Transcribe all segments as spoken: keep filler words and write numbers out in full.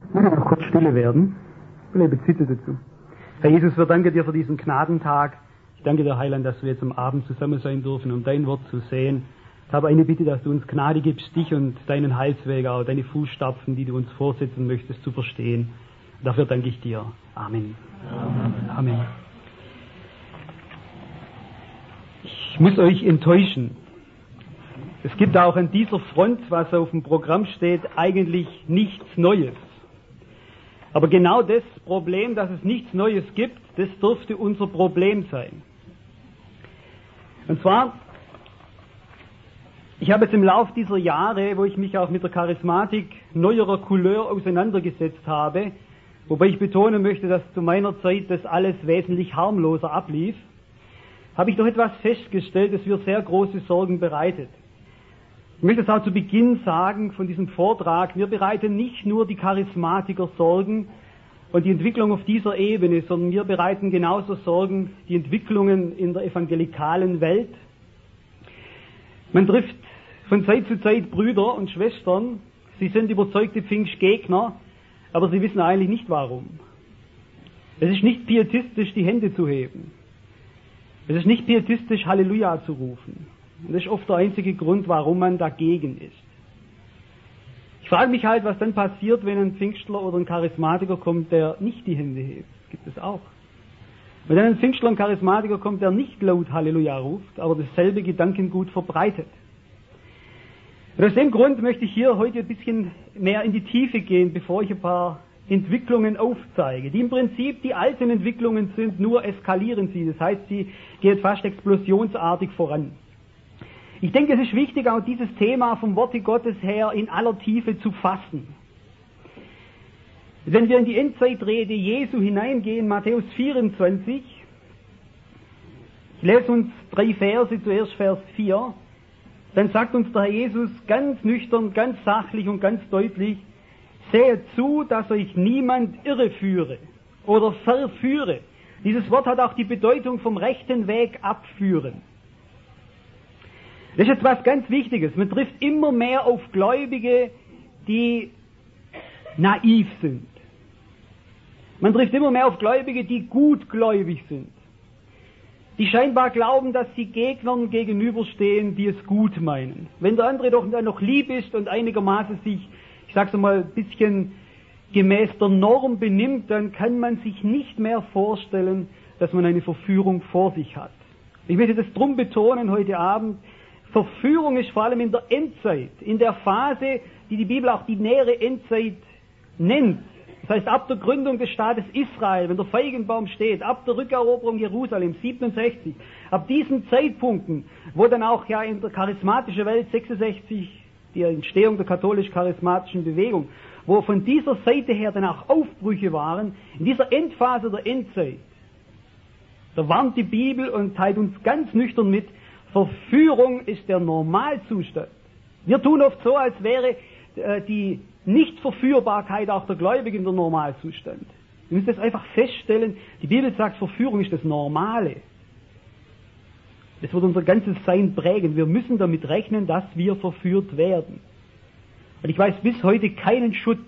Ich möchte noch kurz stille werden. Ich will bitte dazu. Herr Jesus, wir danken dir für diesen Gnadentag. Ich danke dir, Heiland, dass wir jetzt am Abend zusammen sein dürfen, um dein Wort zu sehen. Ich habe eine Bitte, dass du uns Gnade gibst, dich und deinen Heilsweg, auch deine Fußstapfen, die du uns vorsetzen möchtest, zu verstehen. Dafür danke ich dir. Amen. Amen. Amen. Ich muss euch enttäuschen. Es gibt auch an dieser Front, was auf dem Programm steht, eigentlich nichts Neues. Aber genau das Problem, dass es nichts Neues gibt, das dürfte unser Problem sein. Und zwar, ich habe jetzt im Lauf dieser Jahre, wo ich mich auch mit der Charismatik neuerer Couleur auseinandergesetzt habe, wobei ich betonen möchte, dass zu meiner Zeit das alles wesentlich harmloser ablief, habe ich doch etwas festgestellt, das mir sehr große Sorgen bereitet. Ich möchte es auch zu Beginn sagen von diesem Vortrag, wir bereiten nicht nur die Charismatiker Sorgen und die Entwicklung auf dieser Ebene, sondern wir bereiten genauso Sorgen die Entwicklungen in der evangelikalen Welt. Man trifft von Zeit zu Zeit Brüder und Schwestern, sie sind überzeugte Pfingstgegner, aber sie wissen eigentlich nicht warum. Es ist nicht pietistisch, die Hände zu heben. Es ist nicht pietistisch, Halleluja zu rufen. Und das ist oft der einzige Grund, warum man dagegen ist. Ich frage mich halt, was dann passiert, wenn ein Pfingstler oder ein Charismatiker kommt, der nicht die Hände hebt. Das gibt es auch. Wenn dann ein Pfingstler und Charismatiker kommt, der nicht laut Halleluja ruft, aber dasselbe Gedankengut verbreitet. Und aus dem Grund möchte ich hier heute ein bisschen mehr in die Tiefe gehen, bevor ich ein paar Entwicklungen aufzeige, die im Prinzip die alten Entwicklungen sind, nur eskalieren sie. Das heißt, sie gehen fast explosionsartig voran. Ich denke, es ist wichtig, auch dieses Thema vom Worte Gottes her in aller Tiefe zu fassen. Wenn wir in die Endzeitrede Jesu hineingehen, Matthäus vierundzwanzig, ich lese uns drei Verse, zuerst Vers vier, dann sagt uns der Herr Jesus ganz nüchtern, ganz sachlich und ganz deutlich, sehet zu, dass euch niemand irreführe oder verführe. Dieses Wort hat auch die Bedeutung vom rechten Weg abführen. Das ist jetzt was ganz Wichtiges. Man trifft immer mehr auf Gläubige, die naiv sind. Man trifft immer mehr auf Gläubige, die gutgläubig sind. Die scheinbar glauben, dass sie Gegnern gegenüberstehen, die es gut meinen. Wenn der andere doch noch lieb ist und einigermaßen sich, ich sag's mal, ein bisschen gemäß der Norm benimmt, dann kann man sich nicht mehr vorstellen, dass man eine Verführung vor sich hat. Ich möchte das drum betonen heute Abend. Verführung ist vor allem in der Endzeit, in der Phase, die die Bibel auch die nähere Endzeit nennt. Das heißt, ab der Gründung des Staates Israel, wenn der Feigenbaum steht, ab der Rückeroberung Jerusalem, siebenundsechzig, ab diesen Zeitpunkten, wo dann auch ja in der charismatischen Welt, sechsundsechzig, die Entstehung der katholisch-charismatischen Bewegung, wo von dieser Seite her dann auch Aufbrüche waren, in dieser Endphase der Endzeit, da warnt die Bibel und teilt uns ganz nüchtern mit, Verführung ist der Normalzustand. Wir tun oft so, als wäre äh, die Nichtverführbarkeit auch der Gläubigen der Normalzustand. Wir müssen das einfach feststellen, die Bibel sagt, Verführung ist das Normale. Das wird unser ganzes Sein prägen. Wir müssen damit rechnen, dass wir verführt werden. Und ich weiß bis heute keinen Schutz.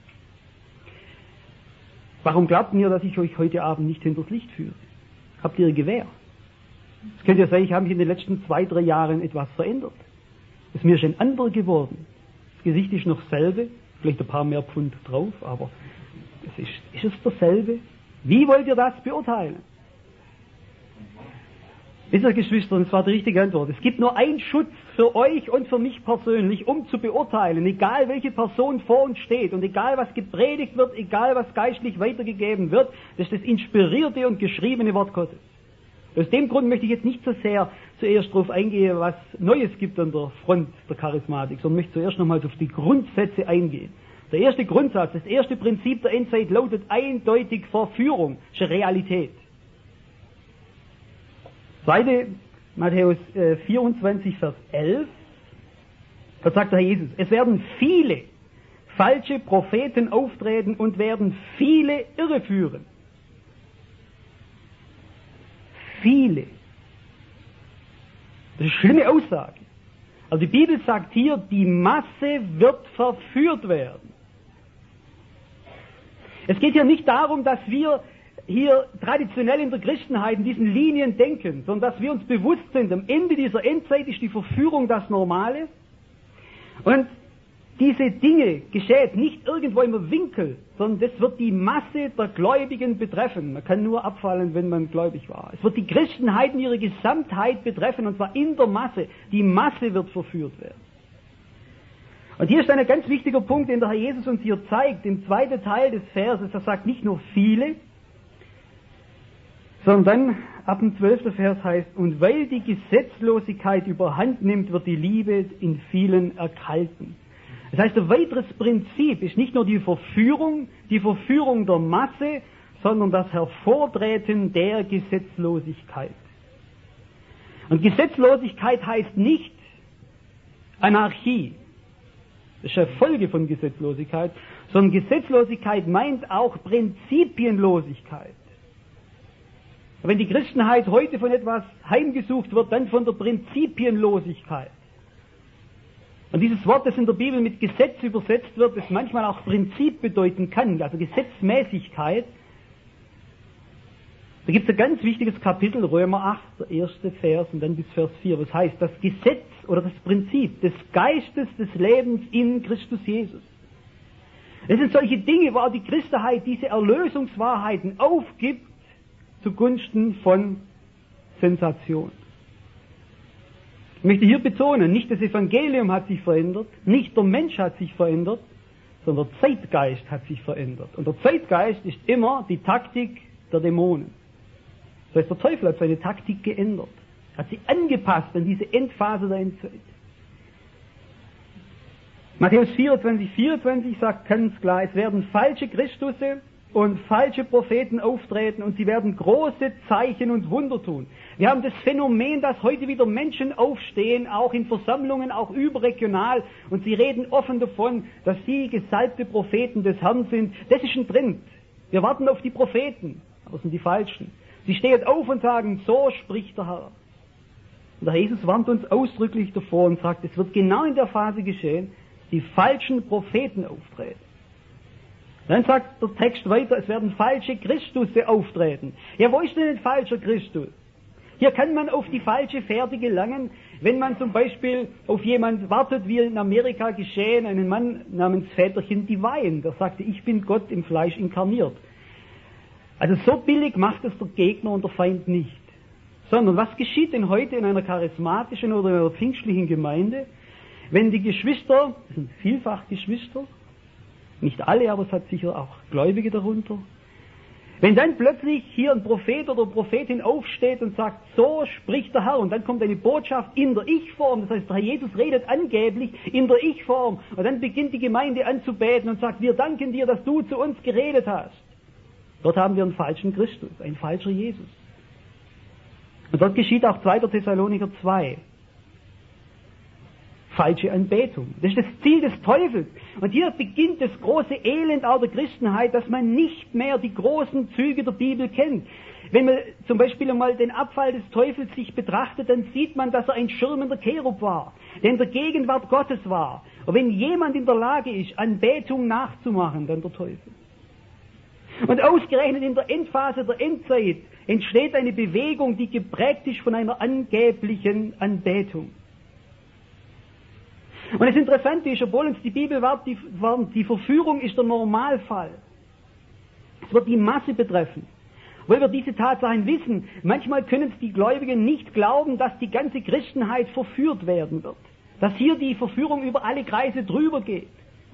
Warum glaubt ihr, dass ich euch heute Abend nicht hinters Licht führe? Habt ihr ein Gewehr? Es könnte ja sein, ich habe mich in den letzten zwei, drei Jahren etwas verändert. Es ist mir schon anderer geworden. Das Gesicht ist noch dasselbe, vielleicht ein paar mehr Pfund drauf, aber es ist, ist es dasselbe? Wie wollt ihr das beurteilen? Wisst ihr, Geschwister, das war die richtige Antwort. Es gibt nur einen Schutz für euch und für mich persönlich, um zu beurteilen, egal welche Person vor uns steht und egal was gepredigt wird, egal was geistlich weitergegeben wird, das ist das inspirierte und geschriebene Wort Gottes. Aus dem Grund möchte ich jetzt nicht so sehr zuerst darauf eingehen, was Neues gibt an der Front der Charismatik, sondern möchte zuerst nochmals auf die Grundsätze eingehen. Der erste Grundsatz, das erste Prinzip der Endzeit lautet eindeutig Verführung, das ist eine Realität. Zweite, Matthäus äh, vierundzwanzig, Vers elf, da sagt der Herr Jesus, es werden viele falsche Propheten auftreten und werden viele irreführen. Viele. Das ist eine schlimme Aussage. Also die Bibel sagt hier, die Masse wird verführt werden. Es geht hier nicht darum, dass wir hier traditionell in der Christenheit in diesen Linien denken, sondern dass wir uns bewusst sind, am Ende dieser Endzeit ist die Verführung das Normale. Und diese Dinge geschieht nicht irgendwo im Winkel, sondern das wird die Masse der Gläubigen betreffen. Man kann nur abfallen, wenn man gläubig war. Es wird die Christenheit in ihrer Gesamtheit betreffen, und zwar in der Masse. Die Masse wird verführt werden. Und hier ist ein ganz wichtiger Punkt, den der Herr Jesus uns hier zeigt, im zweiten Teil des Verses. Er sagt nicht nur viele, sondern ab dem zwölften Vers heißt, und weil die Gesetzlosigkeit überhand nimmt, wird die Liebe in vielen erkalten. Das heißt, ein weiteres Prinzip ist nicht nur die Verführung, die Verführung der Masse, sondern das Hervortreten der Gesetzlosigkeit. Und Gesetzlosigkeit heißt nicht Anarchie. Das ist eine Folge von Gesetzlosigkeit, sondern Gesetzlosigkeit meint auch Prinzipienlosigkeit. Wenn die Christenheit heute von etwas heimgesucht wird, dann von der Prinzipienlosigkeit. Und dieses Wort, das in der Bibel mit Gesetz übersetzt wird, das manchmal auch Prinzip bedeuten kann, also Gesetzmäßigkeit. Da gibt es ein ganz wichtiges Kapitel, Römer acht, der erste Vers und dann bis Vers vier, was heißt, das Gesetz oder das Prinzip des Geistes des Lebens in Christus Jesus. Es sind solche Dinge, wo auch die Christenheit diese Erlösungswahrheiten aufgibt zugunsten von Sensation. Ich möchte hier betonen, nicht das Evangelium hat sich verändert, nicht der Mensch hat sich verändert, sondern der Zeitgeist hat sich verändert. Und der Zeitgeist ist immer die Taktik der Dämonen. Das heißt, der Teufel hat seine Taktik geändert, hat sie angepasst an diese Endphase der Endzeit. Matthäus vierundzwanzig, vierundzwanzig sagt ganz klar, es werden falsche Christusse und falsche Propheten auftreten und sie werden große Zeichen und Wunder tun. Wir haben das Phänomen, dass heute wieder Menschen aufstehen, auch in Versammlungen, auch überregional, und sie reden offen davon, dass sie gesalbte Propheten des Herrn sind. Das ist ein Trend. Wir warten auf die Propheten, aber es sind die Falschen. Sie stehen auf und sagen, so spricht der Herr. Und der Jesus warnt uns ausdrücklich davor und sagt, es wird genau in der Phase geschehen, die falschen Propheten auftreten. Dann sagt der Text weiter, es werden falsche Christusse auftreten. Ja, wo ist denn ein falscher Christus? Hier kann man auf die falsche Fährte gelangen, wenn man zum Beispiel auf jemand wartet, wie in Amerika geschehen, einen Mann namens Väterchen Divine, der sagte, ich bin Gott im Fleisch inkarniert. Also so billig macht es der Gegner und der Feind nicht. Sondern was geschieht denn heute in einer charismatischen oder in einer pfingstlichen Gemeinde, wenn die Geschwister, das sind vielfach Geschwister, nicht alle, aber es hat sicher auch Gläubige darunter. Wenn dann plötzlich hier ein Prophet oder Prophetin aufsteht und sagt, so spricht der Herr, und dann kommt eine Botschaft in der Ich-Form, das heißt, der Herr Jesus redet angeblich in der Ich-Form, und dann beginnt die Gemeinde anzubeten und sagt, wir danken dir, dass du zu uns geredet hast. Dort haben wir einen falschen Christus, ein falscher Jesus. Und dort geschieht auch zweiter Thessalonicher zwei. Falsche Anbetung. Das ist das Ziel des Teufels. Und hier beginnt das große Elend auch der Christenheit, dass man nicht mehr die großen Züge der Bibel kennt. Wenn man zum Beispiel einmal den Abfall des Teufels sich betrachtet, dann sieht man, dass er ein schirmender Cherub war, der in der Gegenwart Gottes war. Und wenn jemand in der Lage ist, Anbetung nachzumachen, dann der Teufel. Und ausgerechnet in der Endphase der Endzeit entsteht eine Bewegung, die geprägt ist von einer angeblichen Anbetung. Und das Interessante ist, obwohl uns die Bibel warnt, die, die Verführung ist der Normalfall. Es wird die Masse betreffen. Weil wir diese Tatsachen wissen, manchmal können es die Gläubigen nicht glauben, dass die ganze Christenheit verführt werden wird. Dass hier die Verführung über alle Kreise drüber geht.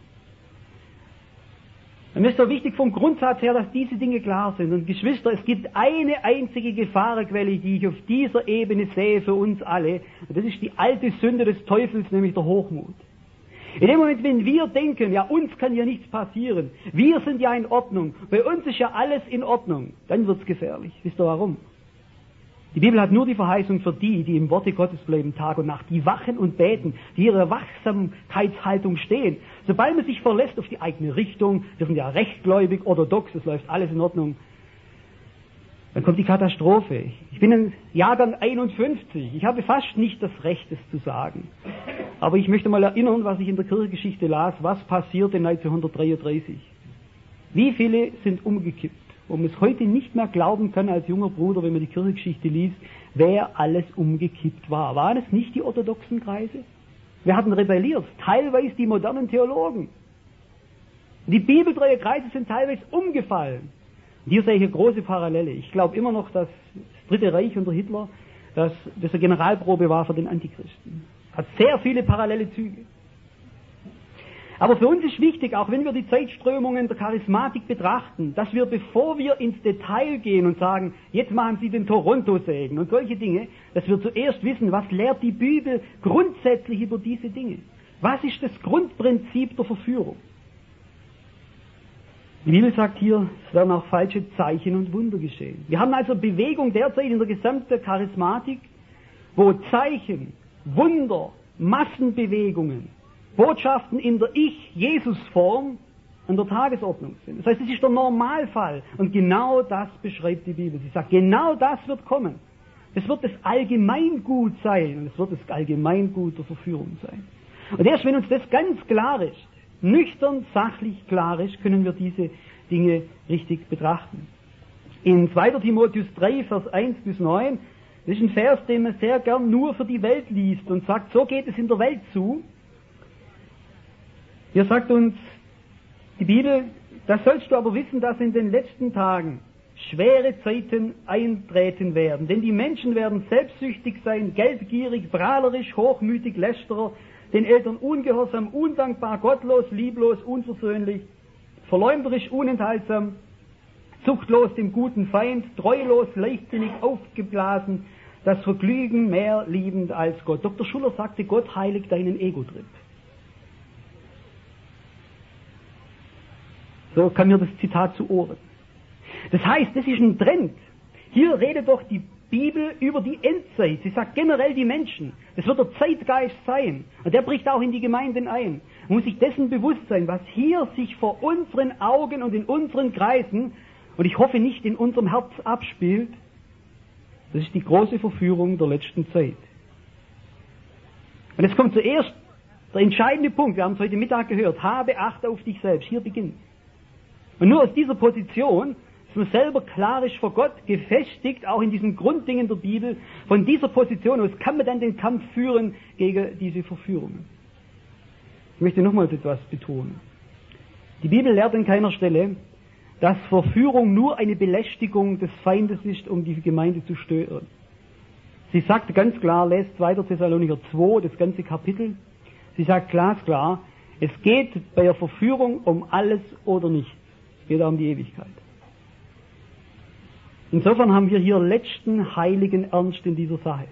Dann ist es so wichtig vom Grundsatz her, dass diese Dinge klar sind. Und Geschwister, es gibt eine einzige Gefahrenquelle, die ich auf dieser Ebene sehe für uns alle. Und das ist die alte Sünde des Teufels, nämlich der Hochmut. In dem Moment, wenn wir denken, ja, uns kann ja nichts passieren, wir sind ja in Ordnung, bei uns ist ja alles in Ordnung, dann wird's gefährlich. Wisst ihr warum? Die Bibel hat nur die Verheißung für die, die im Worte Gottes bleiben Tag und Nacht, die wachen und beten, die ihre Wachsamkeitshaltung stehen. Sobald man sich verlässt auf die eigene Richtung, wir sind ja rechtgläubig, orthodox, es läuft alles in Ordnung, dann kommt die Katastrophe. Ich bin im Jahrgang einundfünfzig, ich habe fast nicht das Recht, es zu sagen. Aber ich möchte mal erinnern, was ich in der Kirchengeschichte las, was passierte neunzehnhundertdreiunddreißig. Wie viele sind umgekippt, wo man es heute nicht mehr glauben kann als junger Bruder, wenn man die Kirchengeschichte liest, wer alles umgekippt war. Waren es nicht die orthodoxen Kreise? Wir hatten rebelliert, teilweise die modernen Theologen. Die bibeltreue Kreise sind teilweise umgefallen. Und hier sehe ich eine große Parallele. Ich glaube immer noch, dass das Dritte Reich unter Hitler, dass das eine Generalprobe war für den Antichristen. Hat sehr viele parallele Züge. Aber für uns ist wichtig, auch wenn wir die Zeitströmungen der Charismatik betrachten, dass wir, bevor wir ins Detail gehen und sagen, jetzt machen Sie den Toronto-Segen und solche Dinge, dass wir zuerst wissen, was lehrt die Bibel grundsätzlich über diese Dinge? Was ist das Grundprinzip der Verführung? Die Bibel sagt hier, es werden auch falsche Zeichen und Wunder geschehen. Wir haben also Bewegung derzeit in der gesamten Charismatik, wo Zeichen, Wunder, Massenbewegungen, Botschaften in der Ich-Jesus-Form an der Tagesordnung sind. Das heißt, es ist der Normalfall. Und genau das beschreibt die Bibel. Sie sagt, genau das wird kommen. Es wird das Allgemeingut sein. Und es wird das Allgemeingut der Verführung sein. Und erst wenn uns das ganz klar ist, nüchtern, sachlich klar ist, können wir diese Dinge richtig betrachten. In zweiter Timotheus drei, Vers eins bis neun, das ist ein Vers, den man sehr gern nur für die Welt liest und sagt, so geht es in der Welt zu. Hier sagt uns die Bibel, das sollst du aber wissen, dass in den letzten Tagen schwere Zeiten eintreten werden. Denn die Menschen werden selbstsüchtig sein, geldgierig, prahlerisch, hochmütig, lästerer, den Eltern ungehorsam, undankbar, gottlos, lieblos, unversöhnlich, verleumderisch, unenthaltsam, zuchtlos, dem guten Feind, treulos, leichtsinnig, aufgeblasen, das Vergnügen mehr liebend als Gott. Doktor Schuller sagte, Gott heiligt deinen Ego-Trip. So kam mir das Zitat zu Ohren. Das heißt, das ist ein Trend. Hier redet doch die Bibel über die Endzeit. Sie sagt generell die Menschen. Das wird der Zeitgeist sein. Und der bricht auch in die Gemeinden ein. Man muss sich dessen bewusst sein, was hier sich vor unseren Augen und in unseren Kreisen, und ich hoffe nicht in unserem Herz abspielt, das ist die große Verführung der letzten Zeit. Und jetzt kommt zuerst der entscheidende Punkt. Wir haben es heute Mittag gehört. Habe Acht auf dich selbst. Hier beginnt. Und nur aus dieser Position, dass man selber klar ist vor Gott, gefestigt, auch in diesen Grunddingen der Bibel, von dieser Position aus kann man dann den Kampf führen gegen diese Verführungen. Ich möchte nochmals etwas betonen. Die Bibel lehrt an keiner Stelle, dass Verführung nur eine Belästigung des Feindes ist, um die Gemeinde zu stören. Sie sagt ganz klar, lest zweiter Thessalonicher zwei, das ganze Kapitel, sie sagt glasklar, es geht bei der Verführung um alles oder nichts. Es geht auch um die Ewigkeit. Insofern haben wir hier letzten heiligen Ernst in dieser Sache.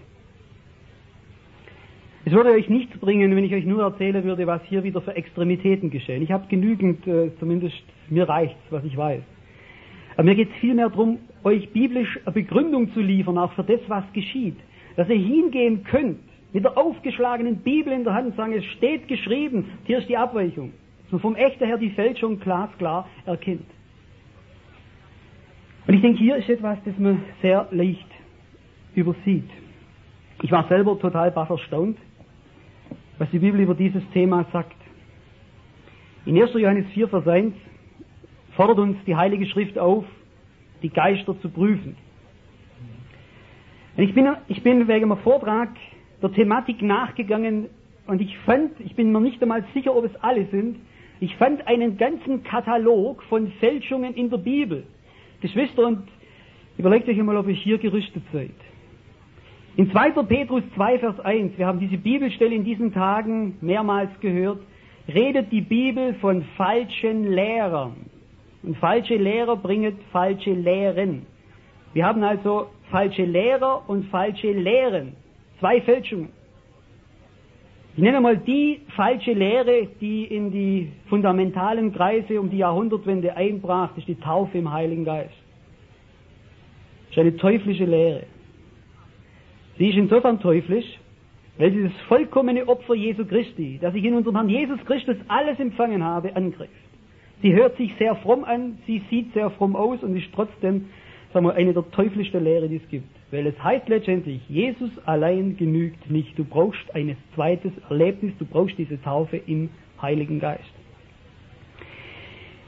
Es würde euch nichts bringen, wenn ich euch nur erzählen würde, was hier wieder für Extremitäten geschehen. Ich habe genügend, äh, zumindest mir reicht's, was ich weiß. Aber mir geht es vielmehr darum, euch biblisch eine Begründung zu liefern, auch für das, was geschieht. Dass ihr hingehen könnt, mit der aufgeschlagenen Bibel in der Hand und sagen, es steht geschrieben, hier ist die Abweichung. Dass man vom Echten her die Fälschung glasklar erkennt. Und ich denke, hier ist etwas, das man sehr leicht übersieht. Ich war selber total baff erstaunt, was die Bibel über dieses Thema sagt. In erster Johannes vier, Vers eins fordert uns die Heilige Schrift auf, die Geister zu prüfen. Und ich bin, ich bin wegen einem Vortrag der Thematik nachgegangen und ich fand, ich bin mir nicht einmal sicher, ob es alle sind, ich fand einen ganzen Katalog von Fälschungen in der Bibel. Geschwister, und überlegt euch einmal, ob ihr hier gerüstet seid. In zweiter Petrus zwei, Vers eins, wir haben diese Bibelstelle in diesen Tagen mehrmals gehört, redet die Bibel von falschen Lehrern. Und falsche Lehrer bringen falsche Lehren. Wir haben also falsche Lehrer und falsche Lehren. Zwei Fälschungen. Ich nenne mal die falsche Lehre, die in die fundamentalen Kreise um die Jahrhundertwende einbrach, das ist die Taufe im Heiligen Geist. Das ist eine teuflische Lehre. Sie ist insofern teuflisch, weil sie das vollkommene Opfer Jesu Christi, das ich in unserem Herrn Jesus Christus alles empfangen habe, angreift. Sie hört sich sehr fromm an, sie sieht sehr fromm aus und ist trotzdem, sagen wir, eine der teuflischsten Lehre, die es gibt. Weil es heißt letztendlich, Jesus allein genügt nicht. Du brauchst ein zweites Erlebnis, du brauchst diese Taufe im Heiligen Geist.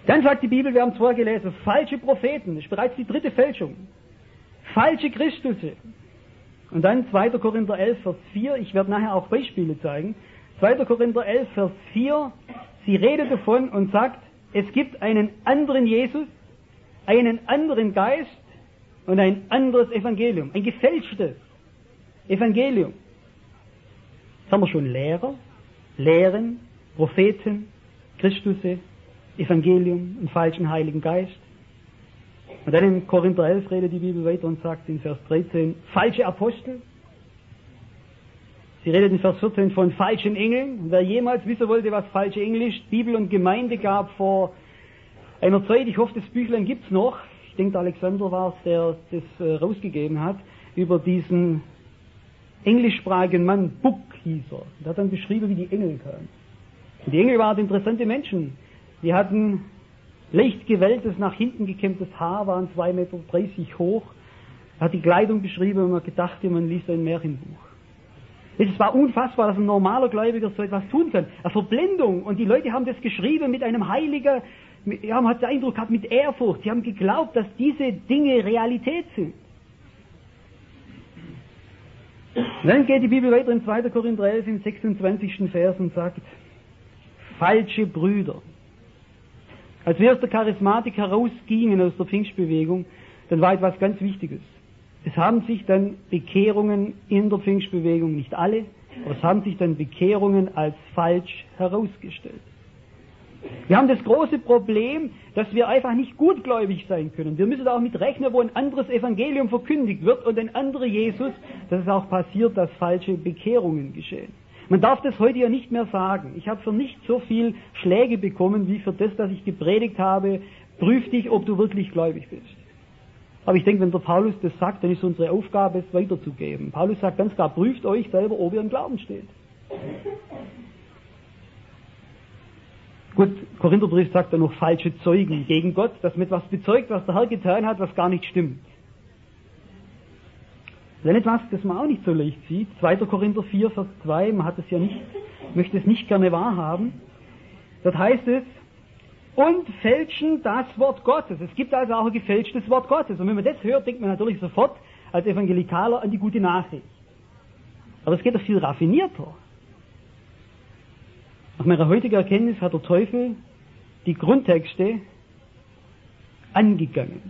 Dann sagt die Bibel, wir haben es vorher gelesen, falsche Propheten, das ist bereits die dritte Fälschung. Falsche Christusse. Und dann zweiter Korinther elf, Vers vier, ich werde nachher auch Beispiele zeigen. zweiter Korinther elf, Vers vier, sie redet davon und sagt, es gibt einen anderen Jesus, einen anderen Geist und ein anderes Evangelium, ein gefälschtes Evangelium. Jetzt haben wir schon Lehrer, Lehren, Propheten, Christusse, Evangelium, einen falschen Heiligen Geist. Und dann in Korinther elf redet die Bibel weiter und sagt in Vers dreizehn, falsche Apostel. Sie redet in Vers vierzehn von falschen Engeln. Und wer jemals wissen wollte, was falsche Engel ist, Bibel und Gemeinde gab vor einer Zeit, ich hoffe, das Büchlein gibt's noch, ich denke, der Alexander war es, der das äh, rausgegeben hat, über diesen englischsprachigen Mann, Buck hieß er. Der hat dann beschrieben, wie die Engel kamen. Und die Engel waren interessante Menschen. Die hatten leicht gewelltes, nach hinten gekämmtes Haar, waren zwei Meter dreißig hoch. Er hat die Kleidung beschrieben und man gedachte, man liest ein Märchenbuch. Es war unfassbar, dass ein normaler Gläubiger so etwas tun kann. Eine Verblendung. Und die Leute haben das geschrieben mit einem heiligen, ja, man hat den Eindruck gehabt, mit Ehrfurcht. Sie haben geglaubt, dass diese Dinge Realität sind. Und dann geht die Bibel weiter in zweiter Korinther elf im sechsundzwanzigsten Vers und sagt, falsche Brüder. Als wir aus der Charismatik herausgingen, aus der Pfingstbewegung, dann war etwas ganz Wichtiges. Es haben sich dann Bekehrungen in der Pfingstbewegung, nicht alle, aber es haben sich dann Bekehrungen als falsch herausgestellt. Wir haben das große Problem, dass wir einfach nicht gutgläubig sein können. Wir müssen auch mit rechnen, wo ein anderes Evangelium verkündigt wird und ein anderer Jesus, dass es auch passiert, dass falsche Bekehrungen geschehen. Man darf das heute ja nicht mehr sagen. Ich habe für nicht so viel Schläge bekommen, wie für das, dass ich gepredigt habe, prüf dich, ob du wirklich gläubig bist. Aber ich denke, wenn der Paulus das sagt, dann ist unsere Aufgabe, es weiterzugeben. Paulus sagt ganz klar, prüft euch selber, ob ihr im Glauben steht. Gut, Korintherbrief sagt dann noch falsche Zeugen gegen Gott, dass man etwas bezeugt, was der Herr getan hat, was gar nicht stimmt. Das ist etwas, das man auch nicht so leicht sieht. zweiter Korinther vier, Vers zwei, man hat es ja nicht, möchte es nicht gerne wahrhaben. Dort heißt es, und fälschen das Wort Gottes. Es gibt also auch ein gefälschtes Wort Gottes. Und wenn man das hört, denkt man natürlich sofort als Evangelikaler an die gute Nachricht. Aber es geht doch viel raffinierter. Nach meiner heutigen Erkenntnis hat der Teufel die Grundtexte angegangen.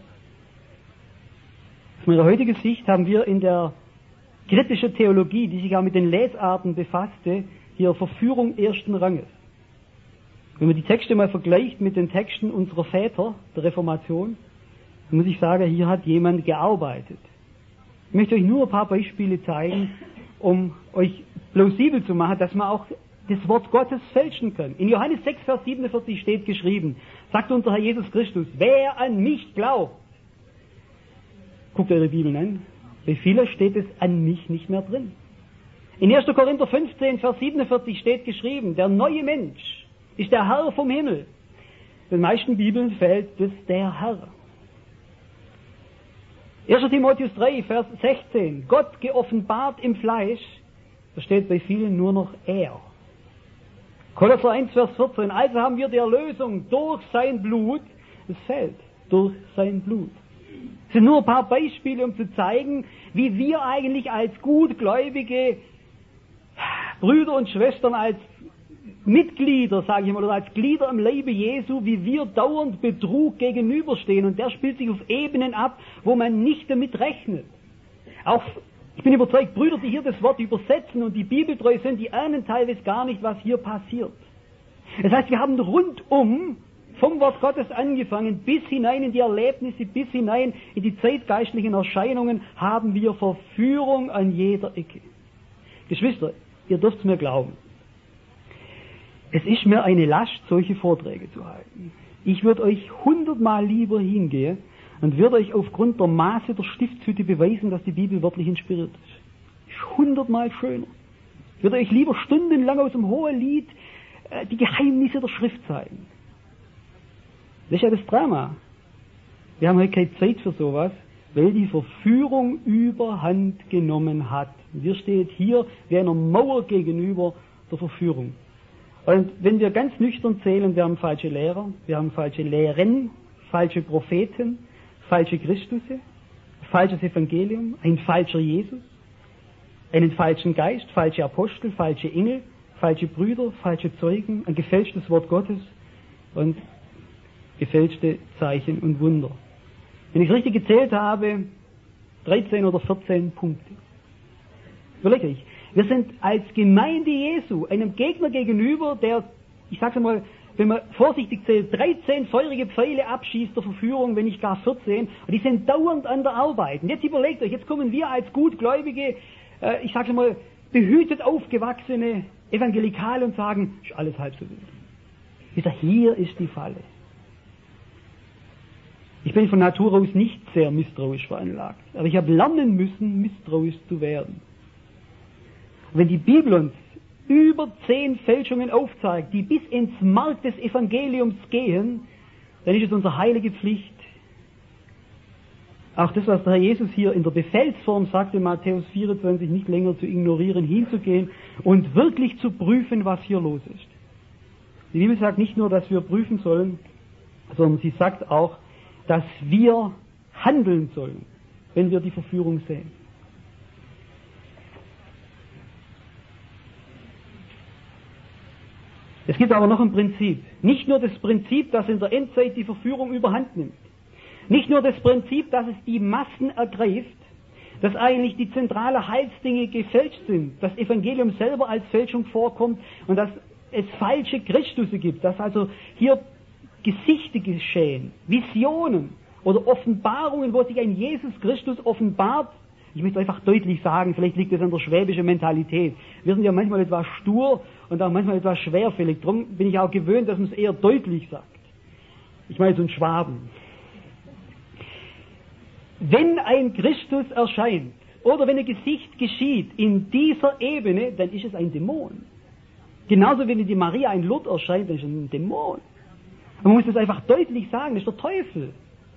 Aus meiner heutigen Sicht haben wir in der kritischen Theologie, die sich auch mit den Lesarten befasste, hier Verführung ersten Ranges. Wenn man die Texte mal vergleicht mit den Texten unserer Väter der Reformation, dann muss ich sagen, hier hat jemand gearbeitet. Ich möchte euch nur ein paar Beispiele zeigen, um euch plausibel zu machen, dass man auch das Wort Gottes fälschen kann. In Johannes sechs, Vers siebenundvierzig steht geschrieben, sagt unser Herr Jesus Christus, wer an mich glaubt, guckt eure Bibeln an, bei vielen steht es an mich nicht mehr drin. In erster Korinther fünfzehn, Vers siebenundvierzig steht geschrieben, der neue Mensch ist der Herr vom Himmel. In den meisten Bibeln fällt das der Herr. erster Timotheus drei, Vers sechzehn, Gott geoffenbart im Fleisch, da steht bei vielen nur noch er. Kolosser eins, Vers vierzehn, also haben wir die Erlösung durch sein Blut, es fällt durch sein Blut. Das sind nur ein paar Beispiele, um zu zeigen, wie wir eigentlich als gutgläubige Brüder und Schwestern, als Mitglieder, sage ich mal, oder als Glieder am Leibe Jesu, wie wir dauernd Betrug gegenüberstehen. Und der spielt sich auf Ebenen ab, wo man nicht damit rechnet. Auch, ich bin überzeugt, Brüder, die hier das Wort übersetzen und die bibeltreu sind, die ahnen teilweise gar nicht, was hier passiert. Das heißt, wir haben rundum vom Wort Gottes angefangen, bis hinein in die Erlebnisse, bis hinein in die zeitgeistlichen Erscheinungen, haben wir Verführung an jeder Ecke. Geschwister, ihr dürft mir glauben. Es ist mir eine Last, solche Vorträge zu halten. Ich würde euch hundertmal lieber hingehen und würde euch aufgrund der Maße der Stiftshütte beweisen, dass die Bibel wörtlich inspiriert ist. Ist hundertmal schöner. Ich würde euch lieber stundenlang aus dem Hohelied äh, die Geheimnisse der Schrift zeigen. Das ist ja das Drama. Wir haben heute keine Zeit für sowas, weil die Verführung überhand genommen hat. Wir stehen hier wie einer Mauer gegenüber der Verführung. Und wenn wir ganz nüchtern zählen, wir haben falsche Lehrer, wir haben falsche Lehren, falsche Propheten, falsche Christusse, falsches Evangelium, ein falscher Jesus, einen falschen Geist, falsche Apostel, falsche Engel, falsche Brüder, falsche Zeugen, ein gefälschtes Wort Gottes und gefälschte Zeichen und Wunder. Wenn ich es richtig gezählt habe, dreizehn oder vierzehn Punkte. Überlege ich, wir sind als Gemeinde Jesu einem Gegner gegenüber, der, ich sage mal, wenn man vorsichtig zählt, dreizehn feurige Pfeile abschießt der Verführung, wenn nicht gar vierzehn, und die sind dauernd an der Arbeit. Und jetzt überlegt euch, jetzt kommen wir als gutgläubige, äh, ich sage mal, behütet aufgewachsene Evangelikale und sagen, ist alles halb so wild. Ich sage, hier ist die Falle. Ich bin von Natur aus nicht sehr misstrauisch veranlagt, aber ich habe lernen müssen, misstrauisch zu werden. Und wenn die Bibel uns über zehn Fälschungen aufzeigt, die bis ins Mark des Evangeliums gehen, dann ist es unsere heilige Pflicht, auch das, was der Herr Jesus hier in der Befehlsform sagt, in Matthäus vierundzwanzig, nicht länger zu ignorieren, hinzugehen und wirklich zu prüfen, was hier los ist. Die Bibel sagt nicht nur, dass wir prüfen sollen, sondern sie sagt auch, dass wir handeln sollen, wenn wir die Verführung sehen. Es gibt aber noch ein Prinzip. Nicht nur das Prinzip, dass in der Endzeit die Verführung überhand nimmt. Nicht nur das Prinzip, dass es die Massen ergreift, dass eigentlich die zentrale Heilsdinge gefälscht sind, das Evangelium selber als Fälschung vorkommt und dass es falsche Christusse gibt, dass also hier Gesichte geschehen, Visionen oder Offenbarungen, wo sich ein Jesus Christus offenbart. Ich möchte einfach deutlich sagen, vielleicht liegt es an der schwäbischen Mentalität. Wir sind ja manchmal etwas stur und auch manchmal etwas schwerfällig. Darum bin ich auch gewöhnt, dass man es eher deutlich sagt. Ich meine so ein Schwaben. Wenn ein Christus erscheint oder wenn ein Gesicht geschieht in dieser Ebene, dann ist es ein Dämon. Genauso wenn die Maria in Lourdes erscheint, dann ist es ein Dämon. Man muss das einfach deutlich sagen, das ist der Teufel.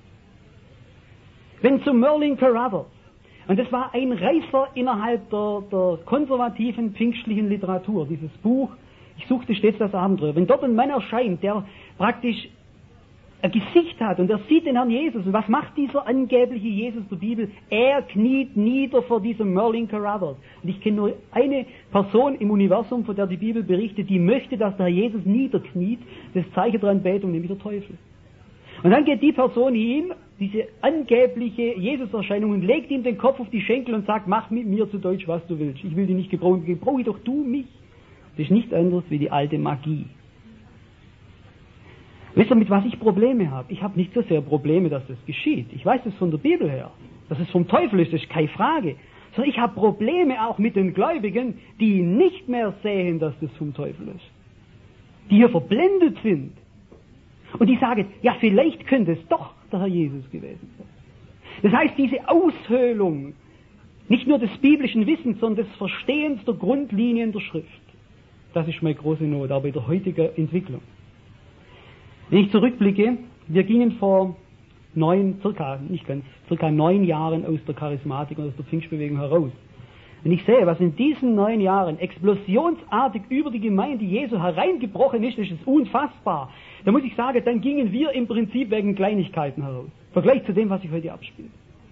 Wenn zu Merlin Carothers, und das war ein Reißer innerhalb der, der konservativen pfingstlichen Literatur, dieses Buch, ich suchte stets das Abenteuer, wenn dort ein Mann erscheint, der praktisch ein Gesicht hat und er sieht den Herrn Jesus, und was macht dieser angebliche Jesus der Bibel? Er kniet nieder vor diesem Merlin Carothers. Und ich kenne nur eine Person im Universum, von der die Bibel berichtet, die möchte, dass der Herr Jesus niederkniet, das Zeichen der Anbetung, nämlich der Teufel. Und dann geht die Person hin, diese angebliche Jesuserscheinung, und legt ihm den Kopf auf die Schenkel und sagt, mach mit mir zu Deutsch, was du willst. Ich will dich nicht gebrauchen, gebrauche doch du mich. Das ist nichts anderes wie die alte Magie. Wisst ihr, mit was ich Probleme habe? Ich habe nicht so sehr Probleme, dass das geschieht. Ich weiß das von der Bibel her. Dass es vom Teufel ist, das ist keine Frage. Sondern ich habe Probleme auch mit den Gläubigen, die nicht mehr sehen, dass das vom Teufel ist. Die hier verblendet sind. Und die sagen, ja, vielleicht könnte es doch der Herr Jesus gewesen sein. Das heißt, diese Aushöhlung, nicht nur des biblischen Wissens, sondern des Verstehens der Grundlinien der Schrift, das ist meine große Not, aber in der heutigen Entwicklung. Wenn ich zurückblicke, wir gingen vor neun, circa, nicht ganz, circa neun Jahren aus der Charismatik und aus der Pfingstbewegung heraus. Wenn ich sehe, was in diesen neun Jahren explosionsartig über die Gemeinde Jesu hereingebrochen ist, das ist unfassbar. Da muss ich sagen, dann gingen wir im Prinzip wegen Kleinigkeiten heraus. Im Vergleich zu dem, was sich heute abspielt.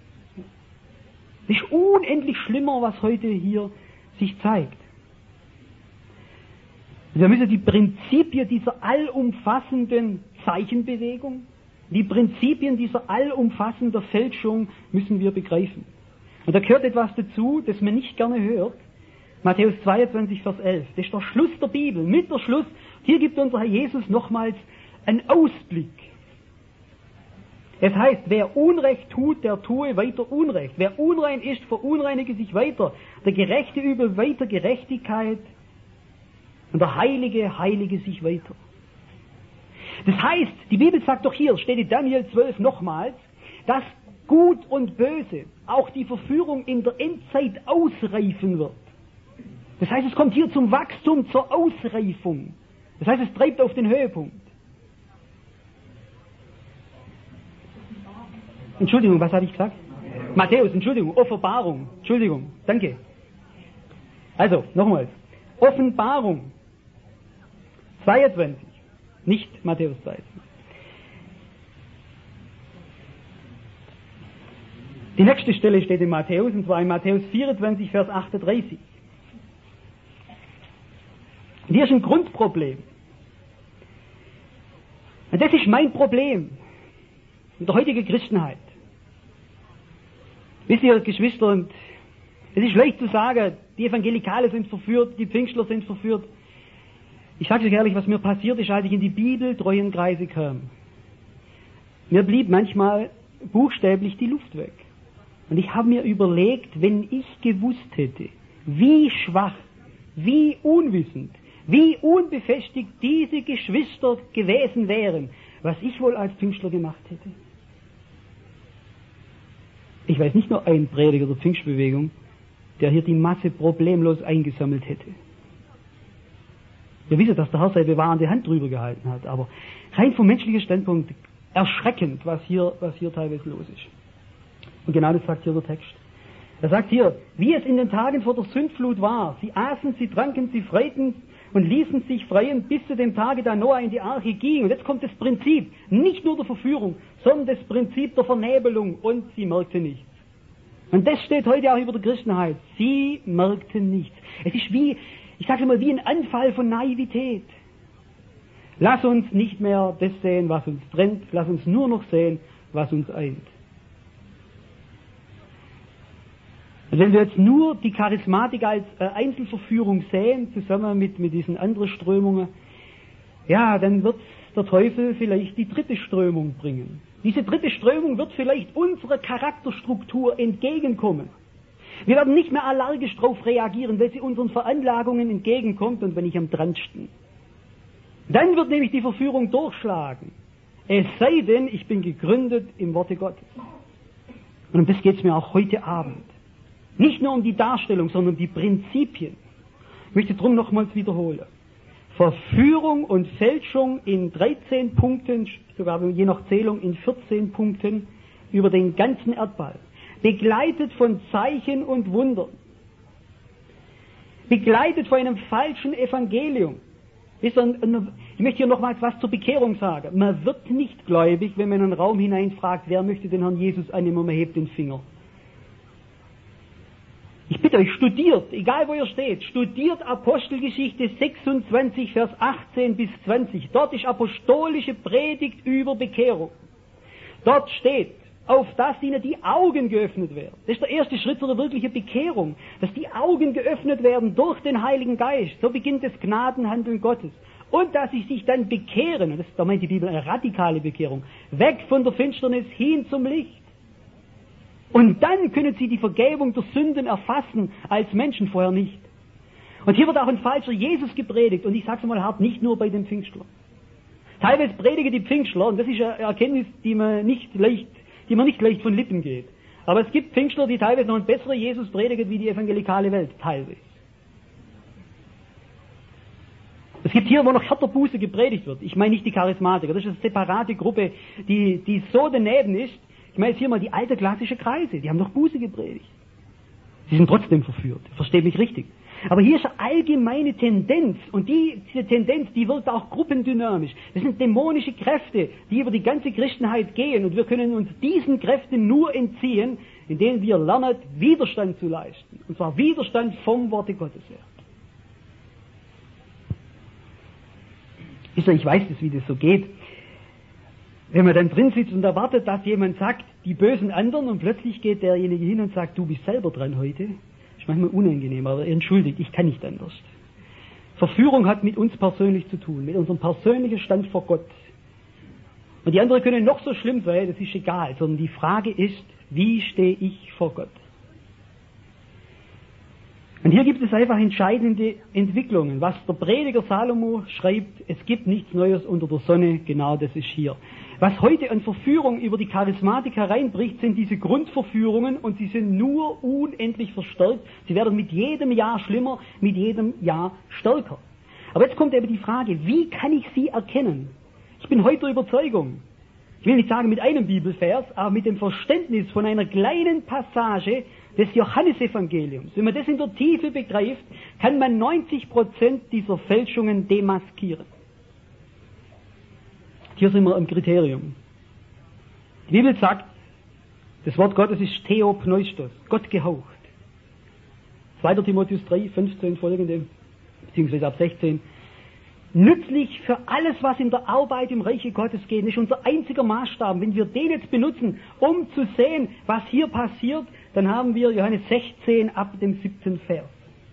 Es ist unendlich schlimmer, was heute hier sich zeigt. Wir müssen die Prinzipien dieser allumfassenden Zeichenbewegung, die Prinzipien dieser allumfassenden Fälschung müssen wir begreifen. Und da gehört etwas dazu, das man nicht gerne hört. Matthäus zweiundzwanzig, Vers elf. Das ist der Schluss der Bibel, mit der Schluss. Hier gibt unser Herr Jesus nochmals einen Ausblick. Es heißt, wer Unrecht tut, der tue weiter Unrecht. Wer unrein ist, verunreinige sich weiter. Der Gerechte übe weiter Gerechtigkeit. Und der Heilige heilige sich weiter. Das heißt, die Bibel sagt doch hier, steht in Daniel zwölf nochmals, dass Gut und Böse, auch die Verführung in der Endzeit ausreifen wird. Das heißt, es kommt hier zum Wachstum, zur Ausreifung. Das heißt, es treibt auf den Höhepunkt. Entschuldigung, was habe ich gesagt? Matthäus, Entschuldigung, Offenbarung, Entschuldigung, danke. Also, nochmals, Offenbarung zweiundzwanzig, nicht Matthäus zweiundzwanzig. Die nächste Stelle steht in Matthäus, und zwar in Matthäus vierundzwanzig, Vers achtunddreißig. Und hier ist ein Grundproblem. Und das ist mein Problem mit der heutigen Christenheit. Wisst ihr, Geschwister, und es ist leicht zu sagen, die Evangelikale sind verführt, die Pfingstler sind verführt. Ich sage euch ehrlich, was mir passiert ist, als ich in die bibeltreuen Kreise kam. Mir blieb manchmal buchstäblich die Luft weg. Und ich habe mir überlegt, wenn ich gewusst hätte, wie schwach, wie unwissend, wie unbefestigt diese Geschwister gewesen wären, was ich wohl als Pfingstler gemacht hätte. Ich weiß nicht nur einen Prediger der Pfingstbewegung, der hier die Masse problemlos eingesammelt hätte. Wir wissen, dass der Herr seine bewahrende Hand drüber gehalten hat, aber rein vom menschlichen Standpunkt erschreckend, was hier, was hier teilweise los ist. Und genau das sagt hier der Text. Er sagt hier, wie es in den Tagen vor der Sündflut war. Sie aßen, sie tranken, sie freuten und ließen sich freien bis zu dem Tage, da Noah in die Arche ging. Und jetzt kommt das Prinzip, nicht nur der Verführung, sondern das Prinzip der Vernebelung. Und sie merkten nichts. Und das steht heute auch über der Christenheit. Sie merkten nichts. Es ist wie, ich sage mal, wie ein Anfall von Naivität. Lass uns nicht mehr das sehen, was uns trennt. Lass uns nur noch sehen, was uns eint. Und wenn wir jetzt nur die Charismatik als äh, Einzelverführung sehen, zusammen mit, mit diesen anderen Strömungen, ja, dann wird der Teufel vielleicht die dritte Strömung bringen. Diese dritte Strömung wird vielleicht unserer Charakterstruktur entgegenkommen. Wir werden nicht mehr allergisch darauf reagieren, weil sie unseren Veranlagungen entgegenkommt und wenn ich am dransten. Dann wird nämlich die Verführung durchschlagen. Es sei denn, ich bin gegründet im Worte Gottes. Und um das geht es mir auch heute Abend. Nicht nur um die Darstellung, sondern um die Prinzipien. Ich möchte drum nochmals wiederholen. Verführung und Fälschung in dreizehn Punkten, sogar je nach Zählung in vierzehn Punkten über den ganzen Erdball. Begleitet von Zeichen und Wundern. Begleitet von einem falschen Evangelium. Ich möchte hier nochmals was zur Bekehrung sagen. Man wird nicht gläubig, wenn man in einen Raum hineinfragt, wer möchte den Herrn Jesus annehmen, und man hebt den Finger. Ich bitte euch, studiert, egal wo ihr steht, studiert Apostelgeschichte sechsundzwanzig, Vers achtzehn bis zwanzig. Dort ist apostolische Predigt über Bekehrung. Dort steht, auf dass ihnen die Augen geöffnet werden. Das ist der erste Schritt zur wirklichen Bekehrung, dass die Augen geöffnet werden durch den Heiligen Geist. So beginnt das Gnadenhandeln Gottes. Und dass sie sich dann bekehren, und das, da meint die Bibel eine radikale Bekehrung, weg von der Finsternis hin zum Licht. Und dann können sie die Vergebung der Sünden erfassen, als Menschen vorher nicht. Und hier wird auch ein falscher Jesus gepredigt, und ich sage es mal hart, nicht nur bei den Pfingstlern. Teilweise predigen die Pfingstler, und das ist eine Erkenntnis, die man nicht leicht, die man nicht leicht von Lippen geht. Aber es gibt Pfingstler, die teilweise noch einen besseren Jesus predigen wie die evangelikale Welt, teilweise. Es gibt hier, wo noch härter Buße gepredigt wird. Ich meine nicht die Charismatiker, das ist eine separate Gruppe, die, die so daneben ist. Ich meine jetzt hier mal die alte klassische Kreise, die haben doch Buße gepredigt. Sie sind trotzdem verführt, versteht mich richtig. Aber hier ist eine allgemeine Tendenz, und die, diese Tendenz, die wirkt auch gruppendynamisch. Das sind dämonische Kräfte, die über die ganze Christenheit gehen, und wir können uns diesen Kräften nur entziehen, indem wir lernen, Widerstand zu leisten. Und zwar Widerstand vom Worte Gottes her. Ich weiß es, wie das so geht. Wenn man dann drin sitzt und erwartet, dass jemand sagt, die bösen anderen, und plötzlich geht derjenige hin und sagt, du bist selber dran heute, ist manchmal unangenehm, aber entschuldigt, ich kann nicht anders. Verführung hat mit uns persönlich zu tun, mit unserem persönlichen Stand vor Gott. Und die anderen können noch so schlimm sein, das ist egal, sondern die Frage ist, wie stehe ich vor Gott? Und hier gibt es einfach entscheidende Entwicklungen. Was der Prediger Salomo schreibt, es gibt nichts Neues unter der Sonne, genau das ist hier. Was heute an Verführung über die Charismatik hereinbricht, sind diese Grundverführungen, und sie sind nur unendlich verstärkt. Sie werden mit jedem Jahr schlimmer, mit jedem Jahr stärker. Aber jetzt kommt eben die Frage, wie kann ich sie erkennen? Ich bin heute der Überzeugung, ich will nicht sagen mit einem Bibelvers, aber mit dem Verständnis von einer kleinen Passage des Johannesevangeliums. Wenn man das in der Tiefe begreift, kann man neunzig Prozent dieser Fälschungen demaskieren. Hier sind wir im Kriterium. Die Bibel sagt, das Wort Gottes ist Theopneustos, Gott gehaucht. zweiter Timotheus drei, fünfzehn folgende, beziehungsweise ab sechzehn. Nützlich für alles, was in der Arbeit im Reiche Gottes geht, ist unser einziger Maßstab. Wenn wir den jetzt benutzen, um zu sehen, was hier passiert, dann haben wir Johannes sechzehn ab dem siebten Vers.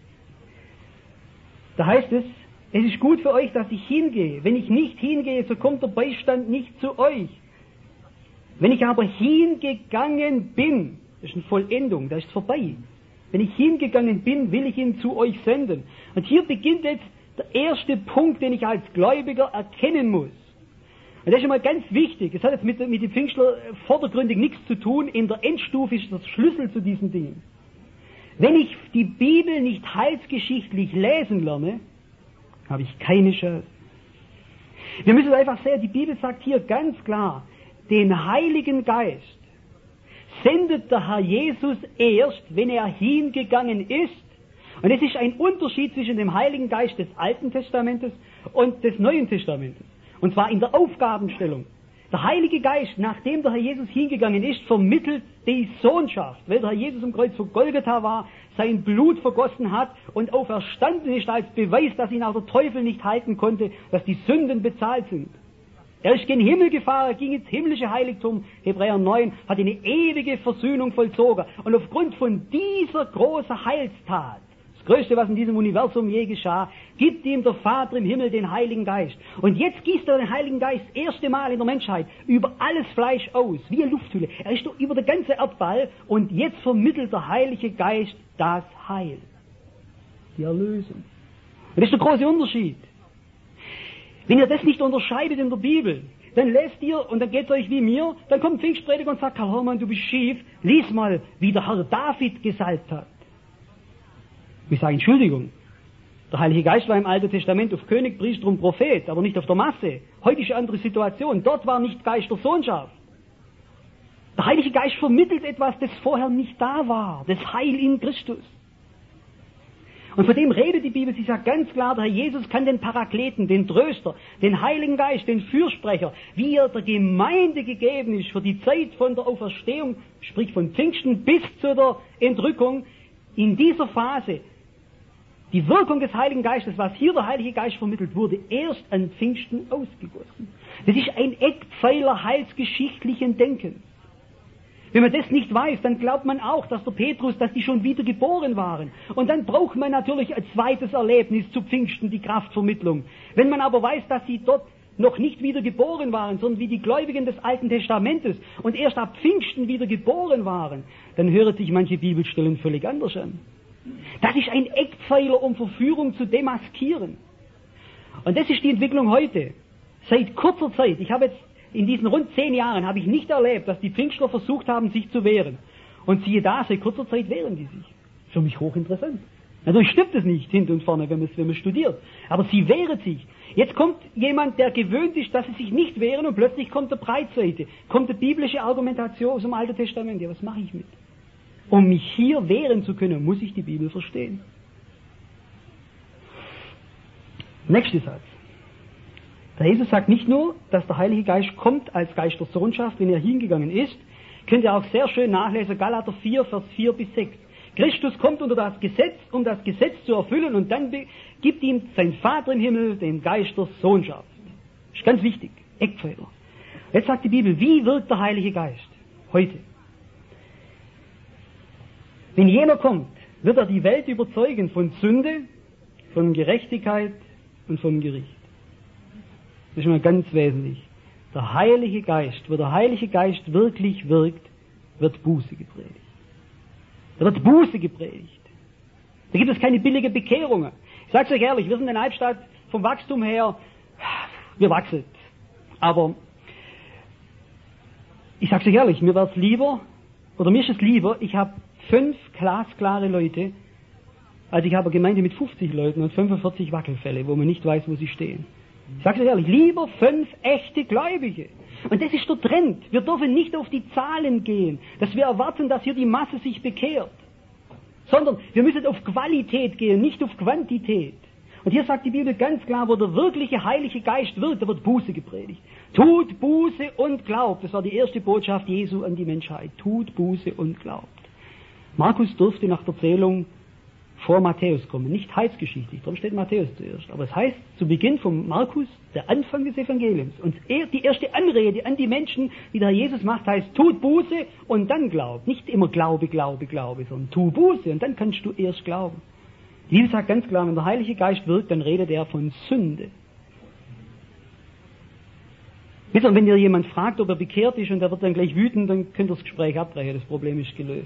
Da heißt es, es ist gut für euch, dass ich hingehe. Wenn ich nicht hingehe, so kommt der Beistand nicht zu euch. Wenn ich aber hingegangen bin, das ist eine Vollendung, das ist vorbei. Wenn ich hingegangen bin, will ich ihn zu euch senden. Und hier beginnt jetzt der erste Punkt, den ich als Gläubiger erkennen muss. Und das ist schon mal ganz wichtig. Das hat jetzt mit, mit den Pfingstler vordergründig nichts zu tun. In der Endstufe ist das Schlüssel zu diesen Dingen. Wenn ich die Bibel nicht heilsgeschichtlich lesen lerne, habe ich keine Chance. Wir müssen einfach sehen, die Bibel sagt hier ganz klar, den Heiligen Geist sendet der Herr Jesus erst, wenn er hingegangen ist. Und es ist ein Unterschied zwischen dem Heiligen Geist des Alten Testamentes und des Neuen Testamentes. Und zwar in der Aufgabenstellung. Der Heilige Geist, nachdem der Herr Jesus hingegangen ist, vermittelt die Sohnschaft, weil der Herr Jesus am Kreuz von Golgatha war, sein Blut vergossen hat und auferstanden ist als Beweis, dass ihn auch der Teufel nicht halten konnte, dass die Sünden bezahlt sind. Er ist gen Himmel gefahren, er ging ins himmlische Heiligtum, Hebräer neun, hat eine ewige Versöhnung vollzogen. Und aufgrund von dieser großen Heilstat, das Größte, was in diesem Universum je geschah, gibt ihm der Vater im Himmel den Heiligen Geist. Und jetzt gießt er den Heiligen Geist das erste Mal in der Menschheit über alles Fleisch aus, wie eine Lufthülle. Er ist über den ganzen Erdball und jetzt vermittelt der Heilige Geist das Heil, die Erlösung. Und das ist der große Unterschied. Wenn ihr das nicht unterscheidet in der Bibel, dann lest ihr, und dann geht es euch wie mir, dann kommt ein Pfingstprediger und sagt, Karl Hormann, du bist schief, lies mal, wie der Herr David gesalbt hat. Ich sage, Entschuldigung, der Heilige Geist war im Alten Testament auf König, Priester und Prophet, aber nicht auf der Masse. Heute ist eine andere Situation, dort war nicht Geist der Sohnschaft. Der Heilige Geist vermittelt etwas, das vorher nicht da war, das Heil in Christus. Und von dem redet die Bibel, sie sagt ganz klar, der Herr Jesus kann den Parakleten, den Tröster, den Heiligen Geist, den Fürsprecher, wie er der Gemeinde gegeben ist für die Zeit von der Auferstehung, sprich von Pfingsten bis zu der Entrückung, in dieser Phase, die Wirkung des Heiligen Geistes, was hier der Heilige Geist vermittelt, wurde erst an Pfingsten ausgegossen. Das ist ein Eckpfeiler heilsgeschichtlichen Denkens. Wenn man das nicht weiß, dann glaubt man auch, dass der Petrus, dass die schon wieder geboren waren. Und dann braucht man natürlich ein zweites Erlebnis zu Pfingsten, die Kraftvermittlung. Wenn man aber weiß, dass sie dort noch nicht wieder geboren waren, sondern wie die Gläubigen des Alten Testamentes und erst ab Pfingsten wieder geboren waren, dann hören sich manche Bibelstellen völlig anders an. Das ist ein Eckpfeiler, um Verführung zu demaskieren. Und das ist die Entwicklung heute. Seit kurzer Zeit, ich habe jetzt in diesen rund zehn Jahren habe ich nicht erlebt, dass die Pfingstler versucht haben, sich zu wehren. Und siehe da, seit kurzer Zeit wehren die sich. Für mich hochinteressant. Natürlich stimmt es nicht hinten und vorne, wenn man es, wenn man studiert. Aber sie wehren sich. Jetzt kommt jemand, der gewöhnt ist, dass sie sich nicht wehren, und plötzlich kommt der Breitseite, kommt die biblische Argumentation aus dem Alten Testament. Ja, was mache ich mit? Um mich hier wehren zu können, muss ich die Bibel verstehen. Nächster Satz. Der Jesus sagt nicht nur, dass der Heilige Geist kommt als Geist der Sohnschaft, wenn er hingegangen ist. Könnt ihr auch sehr schön nachlesen, Galater vier, Vers vier bis sechs. Christus kommt unter das Gesetz, um das Gesetz zu erfüllen, und dann gibt ihm sein Vater im Himmel den Geist der Sohnschaft. Das ist ganz wichtig, Eckpfeiler. Jetzt sagt die Bibel, wie wirkt der Heilige Geist heute? Wenn jener kommt, wird er die Welt überzeugen von Sünde, von Gerechtigkeit und vom Gericht. Das ist mal ganz wesentlich. Der Heilige Geist, wo der Heilige Geist wirklich wirkt, wird Buße gepredigt. Da wird Buße gepredigt. Da gibt es keine billige Bekehrungen. Ich sage es euch ehrlich, wir sind in Albstadt vom Wachstum her, wir wachsen. Aber ich sage es euch ehrlich, mir wäre es lieber, oder mir ist es lieber, ich habe fünf glasklare Leute, als ich habe eine Gemeinde mit fünfzig Leuten und fünfundvierzig Wackelfälle, wo man nicht weiß, wo sie stehen. Ich sage es ehrlich, lieber fünf echte Gläubige. Und das ist der Trend. Wir dürfen nicht auf die Zahlen gehen, dass wir erwarten, dass hier die Masse sich bekehrt. Sondern wir müssen auf Qualität gehen, nicht auf Quantität. Und hier sagt die Bibel ganz klar, wo der wirkliche Heilige Geist wirkt, da wird Buße gepredigt. Tut Buße und glaubt. Das war die erste Botschaft Jesu an die Menschheit. Tut Buße und glaubt. Markus durfte nach der Zählung vor Matthäus kommen, nicht heilsgeschichtlich, darum steht Matthäus zuerst. Aber es heißt, zu Beginn von Markus, der Anfang des Evangeliums. Und die erste Anrede an die Menschen, die der Herr Jesus macht, heißt, tut Buße und dann glaubt. Nicht immer Glaube, Glaube, Glaube, sondern tu Buße und dann kannst du erst glauben. Die Bibel sagt ganz klar, wenn der Heilige Geist wirkt, dann redet er von Sünde. Wisst ihr, wenn ihr jemand fragt, ob er bekehrt ist und er wird dann gleich wütend, dann könnt ihr das Gespräch abbrechen, das Problem ist gelöst.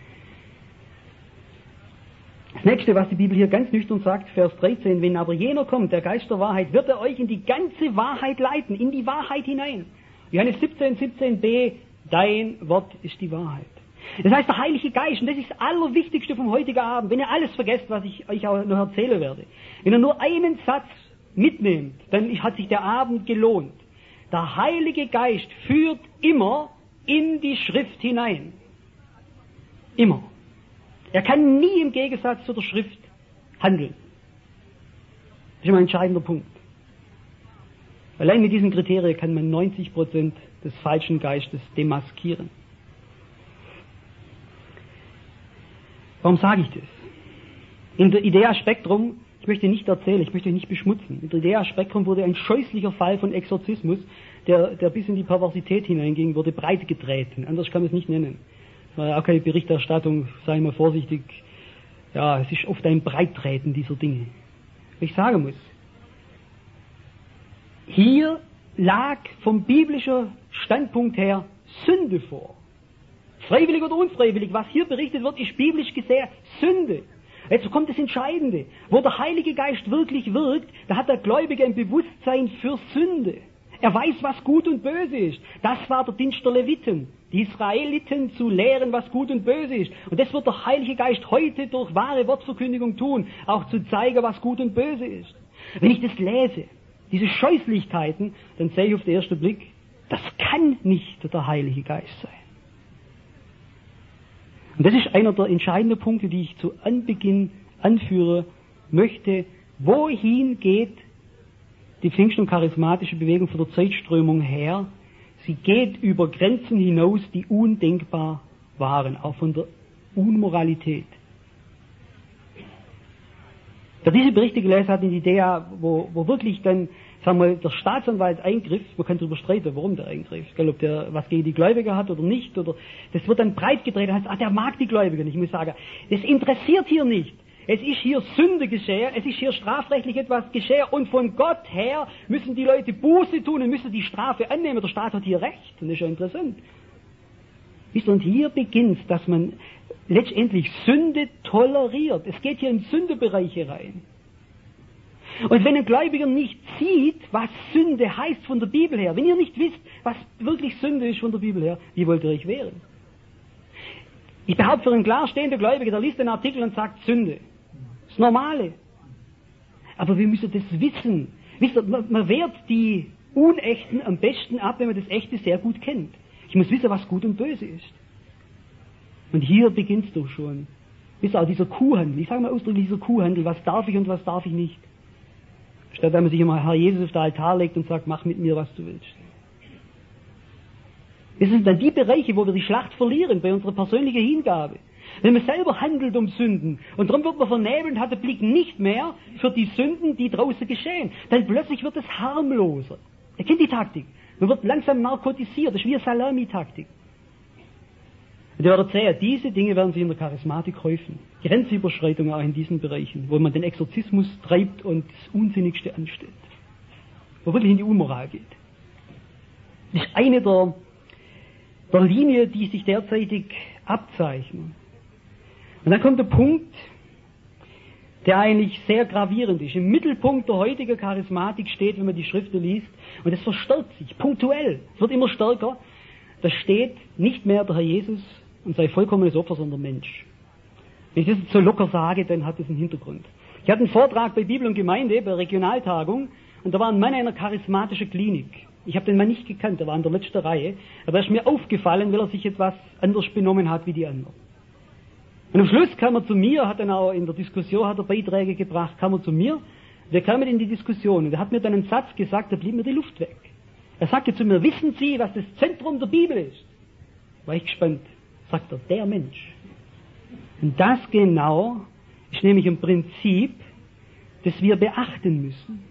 Das nächste, was die Bibel hier ganz nüchtern sagt, Vers dreizehn, wenn aber jener kommt, der Geist der Wahrheit, wird er euch in die ganze Wahrheit leiten, in die Wahrheit hinein. Johannes siebzehn, siebzehn b, dein Wort ist die Wahrheit. Das heißt, der Heilige Geist, und das ist das Allerwichtigste vom heutigen Abend, wenn ihr alles vergesst, was ich euch auch noch erzählen werde, wenn ihr nur einen Satz mitnehmt, dann hat sich der Abend gelohnt. Der Heilige Geist führt immer in die Schrift hinein. Immer. Er kann nie im Gegensatz zu der Schrift handeln. Das ist immer ein entscheidender Punkt. Allein mit diesen Kriterien kann man neunzig Prozent des falschen Geistes demaskieren. Warum sage ich das? In der Idea Spektrum, ich möchte nicht erzählen, ich möchte nicht beschmutzen, in der Idea Spektrum wurde ein scheußlicher Fall von Exorzismus, der, der bis in die Perversität hineinging, wurde breitgetreten. Anders kann man es nicht nennen. Auch keine Berichterstattung, sei mal vorsichtig. Ja, es ist oft ein Breittreten dieser Dinge. Ich sagen muss, hier lag vom biblischen Standpunkt her Sünde vor. Freiwillig oder unfreiwillig, was hier berichtet wird, ist biblisch gesehen Sünde. Jetzt kommt das Entscheidende. Wo der Heilige Geist wirklich wirkt, da hat der Gläubige ein Bewusstsein für Sünde. Er weiß, was gut und böse ist. Das war der Dienst der Leviten, die Israeliten zu lehren, was gut und böse ist. Und das wird der Heilige Geist heute durch wahre Wortverkündigung tun, auch zu zeigen, was gut und böse ist. Wenn ich das lese, diese Scheußlichkeiten, dann sehe ich auf den ersten Blick, das kann nicht der Heilige Geist sein. Und das ist einer der entscheidenden Punkte, die ich zu Anbeginn anführen möchte. Wohin geht die Pfingst- und charismatische Bewegung von der Zeitströmung her? Sie geht über Grenzen hinaus, die undenkbar waren, auch von der Unmoralität. Wer diese Berichte gelesen hat, in die Idee, wo, wo wirklich dann, sagen wir mal, der Staatsanwalt eingriff, man kann darüber streiten, warum der eingriff, gell, ob der was gegen die Gläubiger hat oder nicht, oder das wird dann breit gedreht, heißt, ah, der mag die Gläubiger nicht. Ich muss sagen, das interessiert hier nicht. Es ist hier Sünde geschehen, es ist hier strafrechtlich etwas geschehen und von Gott her müssen die Leute Buße tun und müssen die Strafe annehmen. Der Staat hat hier Recht und das ist ja interessant. Und hier beginnt, dass man letztendlich Sünde toleriert. Es geht hier in Sündebereiche rein. Und wenn ein Gläubiger nicht sieht, was Sünde heißt von der Bibel her, wenn ihr nicht wisst, was wirklich Sünde ist von der Bibel her, wie wollt ihr euch wehren? Ich behaupte, für einen klarstehenden Gläubiger, der liest den Artikel und sagt Sünde. Das Normale. Aber wir müssen das wissen. Wisst ihr, man, man wehrt die Unechten am besten ab, wenn man das Echte sehr gut kennt. Ich muss wissen, was gut und böse ist. Und hier beginnt es doch schon. Wisst ihr, auch dieser Kuhhandel. Ich sage mal ausdrücklich dieser Kuhhandel. Was darf ich und was darf ich nicht? Statt dass man sich immer Herr Jesus auf den Altar legt und sagt, mach mit mir, was du willst. Das sind dann die Bereiche, wo wir die Schlacht verlieren, bei unserer persönlichen Hingabe. Wenn man selber handelt um Sünden, und darum wird man vernebelt und hat den Blick nicht mehr für die Sünden, die draußen geschehen. Dann plötzlich wird es harmloser. Ihr kennt die Taktik. Man wird langsam narkotisiert, das ist wie eine Salami-Taktik. Und ich werde sehen, diese Dinge werden sich in der Charismatik häufen. Grenzüberschreitungen auch in diesen Bereichen, wo man den Exorzismus treibt und das Unsinnigste anstellt. Wo wirklich in die Unmoral geht. Das ist eine der der Linie, die sich derzeitig abzeichnen. Und dann kommt der Punkt, der eigentlich sehr gravierend ist. Im Mittelpunkt der heutigen Charismatik steht, wenn man die Schriften liest, und es verstärkt sich, punktuell, es wird immer stärker, da steht nicht mehr der Herr Jesus und sein vollkommenes Opfer, sondern Mensch. Wenn ich das jetzt so locker sage, dann hat das einen Hintergrund. Ich hatte einen Vortrag bei Bibel und Gemeinde, bei Regionaltagung, und da war ein Mann in einer charismatischen Klinik. Ich habe den Mann nicht gekannt, er war in der letzten Reihe, aber er ist mir aufgefallen, weil er sich etwas anders benommen hat wie die anderen. Und am Schluss kam er zu mir, hat dann auch in der Diskussion hat er Beiträge gebracht, kam er zu mir wir kamen in die Diskussion und er hat mir dann einen Satz gesagt, da blieb mir die Luft weg. Er sagte zu mir, wissen Sie, was das Zentrum der Bibel ist? War ich gespannt. Sagt er, der Mensch. Und das genau ist nämlich ein Prinzip, das wir beachten müssen.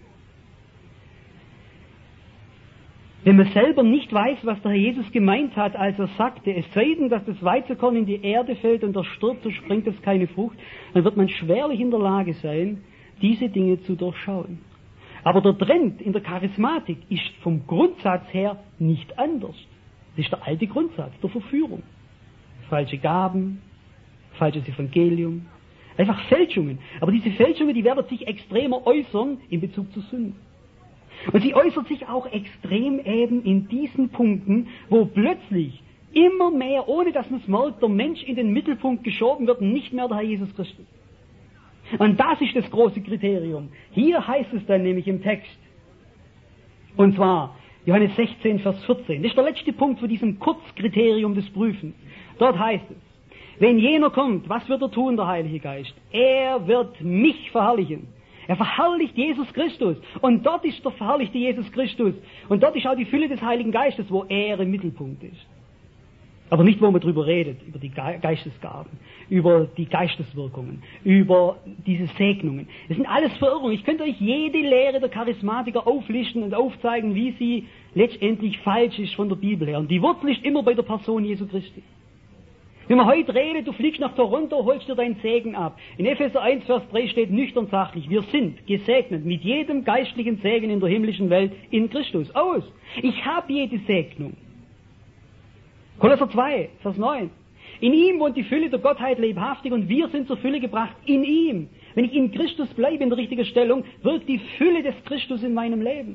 Wenn man selber nicht weiß, was der Herr Jesus gemeint hat, als er sagte, es sei denn, dass das Weizenkorn in die Erde fällt und er stirbt, so springt es keine Frucht, dann wird man schwerlich in der Lage sein, diese Dinge zu durchschauen. Aber der Trend in der Charismatik ist vom Grundsatz her nicht anders. Das ist der alte Grundsatz der Verführung. Falsche Gaben, falsches Evangelium, einfach Fälschungen. Aber diese Fälschungen, die werden sich extremer äußern in Bezug zu Sünden. Und sie äußert sich auch extrem eben in diesen Punkten, wo plötzlich immer mehr, ohne dass man es merkt, der Mensch in den Mittelpunkt geschoben wird und nicht mehr der Herr Jesus Christus. Und das ist das große Kriterium. Hier heißt es dann nämlich im Text, und zwar Johannes sechzehn, Vers vierzehn. Das ist der letzte Punkt für diesem Kurzkriterium des Prüfens. Dort heißt es, wenn jener kommt, was wird er tun, der Heilige Geist? Er wird mich verherrlichen. Er verherrlicht Jesus Christus. Und dort ist der verherrlichte Jesus Christus. Und dort ist auch die Fülle des Heiligen Geistes, wo er im Mittelpunkt ist. Aber nicht, wo man drüber redet, über die Geistesgaben, über die Geisteswirkungen, über diese Segnungen. Das sind alles Verirrungen. Ich könnte euch jede Lehre der Charismatiker auflisten und aufzeigen, wie sie letztendlich falsch ist von der Bibel her. Und die Wurzel ist immer bei der Person Jesu Christi. Wenn man heute redet, du fliegst nach Toronto, holst dir deinen Segen ab. In Epheser eins, Vers drei steht nüchtern sachlich, wir sind gesegnet mit jedem geistlichen Segen in der himmlischen Welt in Christus. Aus. Ich habe jede Segnung. Kolosser zwei, Vers neun. In ihm wohnt die Fülle der Gottheit leibhaftig und wir sind zur Fülle gebracht in ihm. Wenn ich in Christus bleibe, in der richtigen Stellung, wirkt die Fülle des Christus in meinem Leben.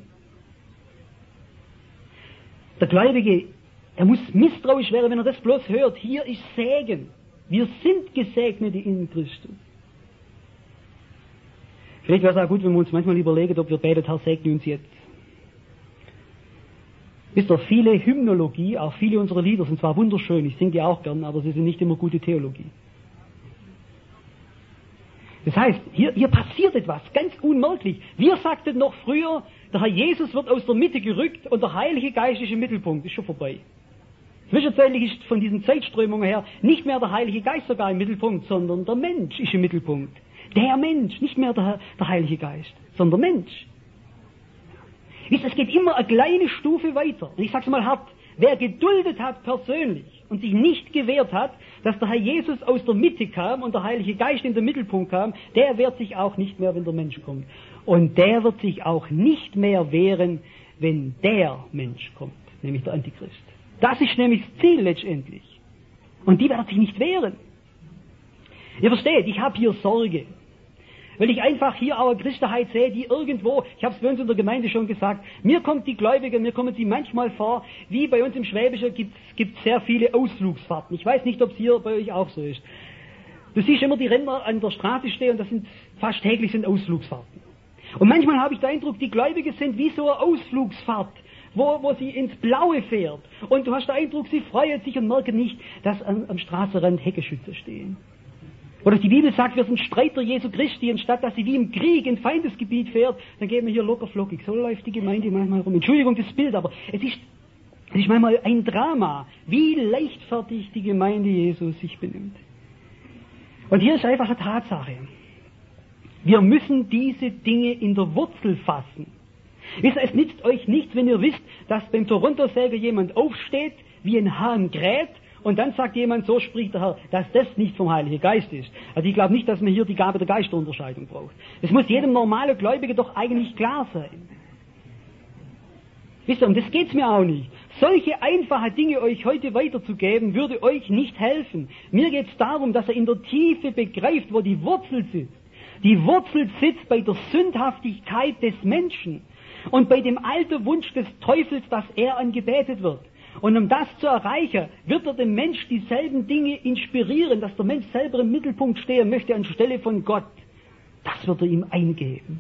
Der Gläubige, er muss misstrauisch werden, wenn er das bloß hört. Hier ist Segen. Wir sind Gesegnete in Christus. Vielleicht wäre es auch gut, wenn wir uns manchmal überlegen, ob wir beten, Herr, segne uns jetzt. Wisst ihr, viele Hymnologie, auch viele unserer Lieder sind zwar wunderschön, ich singe die auch gern, aber sie sind nicht immer gute Theologie. Das heißt, hier, hier passiert etwas, ganz unmerklich. Wir sagten noch früher, der Herr Jesus wird aus der Mitte gerückt und der Heilige Geist ist im Mittelpunkt. Ist schon vorbei. Zwischenzeitlich ist von diesen Zeitströmungen her nicht mehr der Heilige Geist sogar im Mittelpunkt, sondern der Mensch ist im Mittelpunkt. Der Mensch, nicht mehr der, der Heilige Geist, sondern der Mensch. Wisst ihr, es geht immer eine kleine Stufe weiter. Und ich sage es mal hart, wer geduldet hat persönlich und sich nicht gewehrt hat, dass der Herr Jesus aus der Mitte kam und der Heilige Geist in den Mittelpunkt kam, der wehrt sich auch nicht mehr, wenn der Mensch kommt. Und der wird sich auch nicht mehr wehren, wenn der Mensch kommt, nämlich der Antichrist. Das ist nämlich das Ziel letztendlich. Und die werden sich nicht wehren. Ihr versteht, ich habe hier Sorge. Weil ich einfach hier auch eine Christenheit sehe, die irgendwo, ich habe es bei uns in der Gemeinde schon gesagt, mir kommt die Gläubigen, mir kommen sie manchmal vor, wie bei uns im Schwäbischen gibt es sehr viele Ausflugsfahrten. Ich weiß nicht, ob es hier bei euch auch so ist. Du siehst immer die Rentner an der Straße stehen und das sind fast täglich sind Ausflugsfahrten. Und manchmal habe ich den Eindruck, die Gläubigen sind wie so eine Ausflugsfahrt, wo, wo sie ins Blaue fährt. Und du hast den Eindruck, sie freuen sich und merken nicht, dass am, am Straßenrand Heckenschütze stehen. Oder die Bibel sagt, wir sind Streiter Jesu Christi, anstatt dass sie wie im Krieg in Feindesgebiet fährt, dann gehen wir hier locker flockig. So läuft die Gemeinde manchmal rum. Entschuldigung, das Bild, aber es ist, es ist manchmal ein Drama, wie leichtfertig die Gemeinde Jesu sich benimmt. Und hier ist einfach eine Tatsache. Wir müssen diese Dinge in der Wurzel fassen. Wisst ihr, es nützt euch nichts, wenn ihr wisst, dass beim Toronto-Säger jemand aufsteht, wie ein Hahn kräht, und dann sagt jemand, so spricht der Herr, dass das nicht vom Heiligen Geist ist. Also ich glaube nicht, dass man hier die Gabe der Geisterunterscheidung braucht. Das muss jedem normalen Gläubigen doch eigentlich klar sein. Wisst ihr, um das geht's mir auch nicht. Solche einfache Dinge euch heute weiterzugeben, würde euch nicht helfen. Mir geht's darum, dass er in der Tiefe begreift, wo die Wurzel sitzt. Die Wurzel sitzt bei der Sündhaftigkeit des Menschen und bei dem alten Wunsch des Teufels, dass er angebetet wird. Und um das zu erreichen, wird er dem Mensch dieselben Dinge inspirieren, dass der Mensch selber im Mittelpunkt stehen möchte anstelle von Gott. Das wird er ihm eingeben.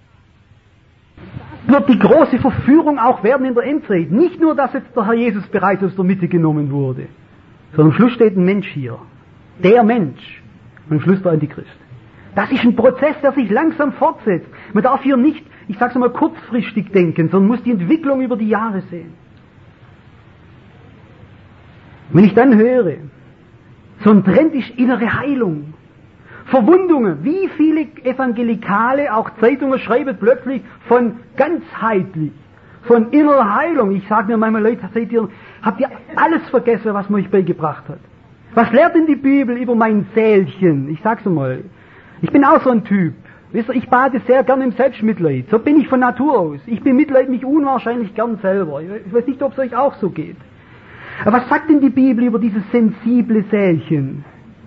Wird die große Verführung auch werden in der Endzeit. Nicht nur, dass jetzt der Herr Jesus bereits aus der Mitte genommen wurde, sondern am Schluss steht ein Mensch hier. Der Mensch. Und am Schluss der Antichrist. Das ist ein Prozess, der sich langsam fortsetzt. Man darf hier nicht, ich sag's mal, kurzfristig denken, sondern muss die Entwicklung über die Jahre sehen. Wenn ich dann höre, so ein Trend ist innere Heilung, Verwundungen, wie viele Evangelikale, auch Zeitungen schreiben plötzlich von ganzheitlich, von innerer Heilung. Ich sage mir manchmal, Leute, seid ihr, habt ihr alles vergessen, was man euch beigebracht hat? Was lehrt denn die Bibel über mein Seelchen? Ich sag's mal, ich bin auch so ein Typ. Wisst ihr, ich bade sehr gern im Selbstmitleid. So bin ich von Natur aus. Ich bemitleid mich unwahrscheinlich gern selber. Ich weiß nicht, ob es euch auch so geht. Aber was sagt denn die Bibel über dieses sensible Seelchen?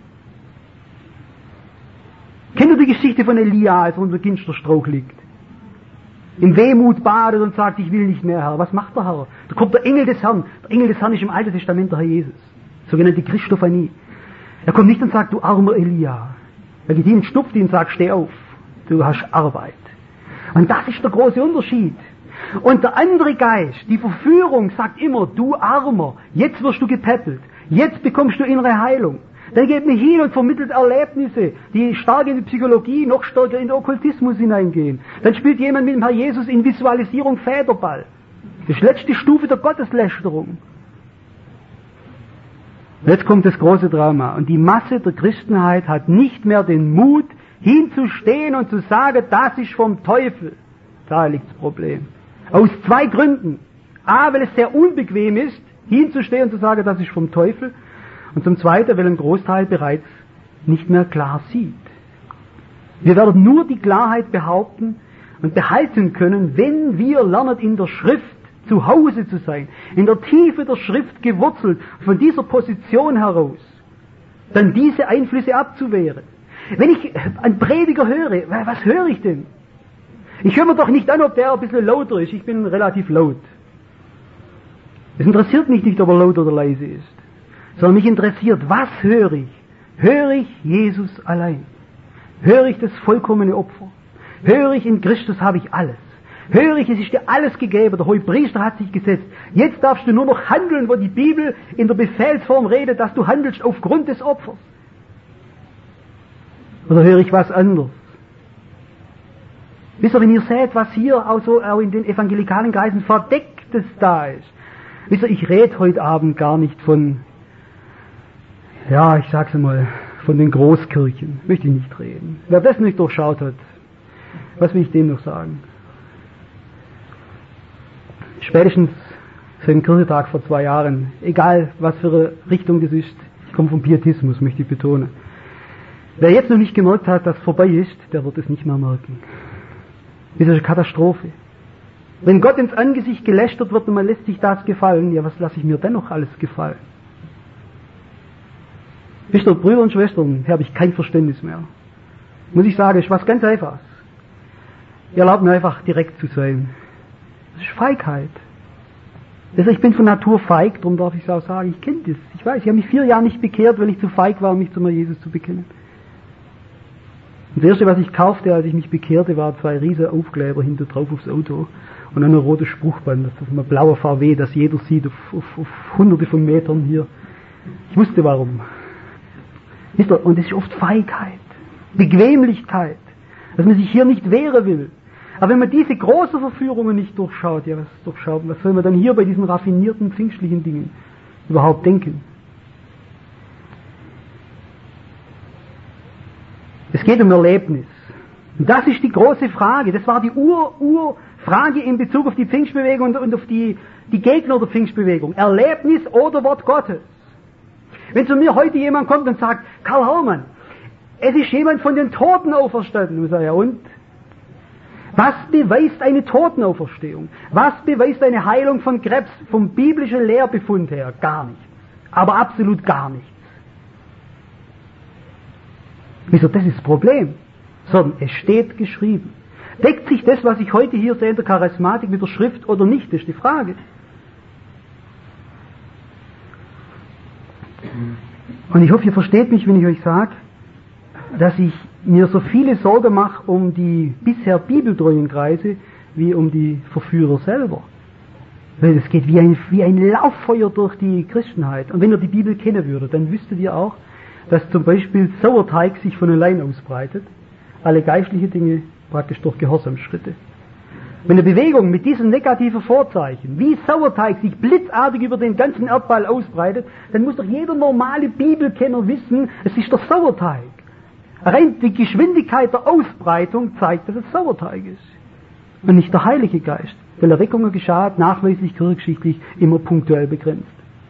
Kennt ihr die Geschichte von Elia, als er unter Ginsterstrauch liegt? Im Wehmut badet und sagt, ich will nicht mehr, Herr. Was macht der Herr? Da kommt der Engel des Herrn. Der Engel des Herrn ist im Alten Testament der Herr Jesus. Sogenannte Christophanie. Er kommt nicht und sagt, du armer Elia. Er geht hin und stupft ihn und sagt, steh auf. Du hast Arbeit. Und das ist der große Unterschied. Und der andere Geist, die Verführung, sagt immer, du Armer, jetzt wirst du gepäppelt. Jetzt bekommst du innere Heilung. Dann geht man hin und vermittelt Erlebnisse, die stark in die Psychologie, noch stärker in den Okkultismus hineingehen. Dann spielt jemand mit dem Herr Jesus in Visualisierung Federball. Das ist die letzte Stufe der Gotteslästerung. Jetzt kommt das große Drama. Und die Masse der Christenheit hat nicht mehr den Mut, hinzustehen und zu sagen, das ist vom Teufel. Da liegt das Problem. Aus zwei Gründen. A, weil es sehr unbequem ist, hinzustehen und zu sagen, das ist vom Teufel. Und zum Zweiten, weil ein Großteil bereits nicht mehr klar sieht. Wir werden nur die Klarheit behaupten und behalten können, wenn wir lernen, in der Schrift zu Hause zu sein, in der Tiefe der Schrift gewurzelt, von dieser Position heraus, dann diese Einflüsse abzuwehren. Wenn ich einen Prediger höre, was höre ich denn? Ich höre mir doch nicht an, ob der ein bisschen lauter ist. Ich bin relativ laut. Es interessiert mich nicht, ob er laut oder leise ist, sondern mich interessiert, was höre ich? Höre ich Jesus allein? Höre ich das vollkommene Opfer? Höre ich, in Christus habe ich alles? Höre ich, es ist dir alles gegeben, der Hohepriester hat sich gesetzt. Jetzt darfst du nur noch handeln, wo die Bibel in der Befehlsform redet, dass du handelst aufgrund des Opfers. Oder höre ich was anderes? Wisst ihr, wenn ihr seht, was hier auch, so, auch in den evangelikalen Kreisen Verdecktes da ist. Wisst ihr, ich rede heute Abend gar nicht von, ja, ich sag's mal, von den Großkirchen. Möchte ich nicht reden. Wer das nicht durchschaut hat, was will ich dem noch sagen? Spätestens seit dem Kirchentag vor zwei Jahren, egal was für eine Richtung das ist, ich komme vom Pietismus, möchte ich betonen. Wer jetzt noch nicht gemerkt hat, dass es vorbei ist, der wird es nicht mehr merken. Das ist eine Katastrophe. Wenn Gott ins Angesicht gelästert wird und man lässt sich das gefallen, ja, was lasse ich mir denn noch alles gefallen? Wisst ihr, Brüder und Schwestern, hier habe ich kein Verständnis mehr. Muss ich sagen, ist was ganz Einfaches. Ihr erlaubt mir einfach direkt zu sein. Das ist Feigheit. Also ich bin von Natur feig, darum darf ich es auch sagen, ich kenne das. Ich weiß, ich habe mich vier Jahre nicht bekehrt, weil ich zu feig war, mich zu mir Jesus zu bekennen. Und das erste, was ich kaufte, als ich mich bekehrte, waren zwei riesen Aufkleber hinter drauf aufs Auto und ein rotes Spruchband, das ist ein blauer V W, das jeder sieht auf, auf, auf hunderte von Metern hier. Ich wusste warum. Wisst ihr, und es ist oft Feigheit, Bequemlichkeit, dass man sich hier nicht wehren will. Aber wenn man diese großen Verführungen nicht durchschaut, ja, was durchschaut, was soll man dann hier bei diesen raffinierten pfingstlichen Dingen überhaupt denken? Es geht um Erlebnis. Und das ist die große Frage. Das war die Ur-Ur-Frage in Bezug auf die Pfingstbewegung und, und auf die, die Gegner der Pfingstbewegung. Erlebnis oder Wort Gottes. Wenn zu mir heute jemand kommt und sagt, Karl Hermann, es ist jemand von den Toten auferstanden. Und ich sage, ja und? Was beweist eine Totenauferstehung? Was beweist eine Heilung von Krebs vom biblischen Lehrbefund her? Gar nichts. Aber absolut gar nichts. Wieso? Das ist das Problem. Sondern es steht geschrieben. Deckt sich das, was ich heute hier sehe in der Charismatik mit der Schrift oder nicht? Das ist die Frage. Und ich hoffe, ihr versteht mich, wenn ich euch sage, dass ich mir so viele Sorgen mache um die bisher bibeltreuen Kreise, wie um die Verführer selber. Weil es geht wie ein, wie ein Lauffeuer durch die Christenheit. Und wenn ihr die Bibel kennen würdet, dann wüsstet ihr auch, dass zum Beispiel Sauerteig sich von allein ausbreitet. alle geistliche Dinge praktisch durch Gehorsamsschritte. Wenn eine Bewegung mit diesen negativen Vorzeichen, wie Sauerteig, sich blitzartig über den ganzen Erdball ausbreitet, dann muss doch jeder normale Bibelkenner wissen, es ist der Sauerteig. Rein die Geschwindigkeit der Ausbreitung zeigt, dass es Sauerteig ist. Und nicht der Heilige Geist. Weil Erweckungen geschah nachweislich kirchengeschichtlich immer punktuell begrenzt.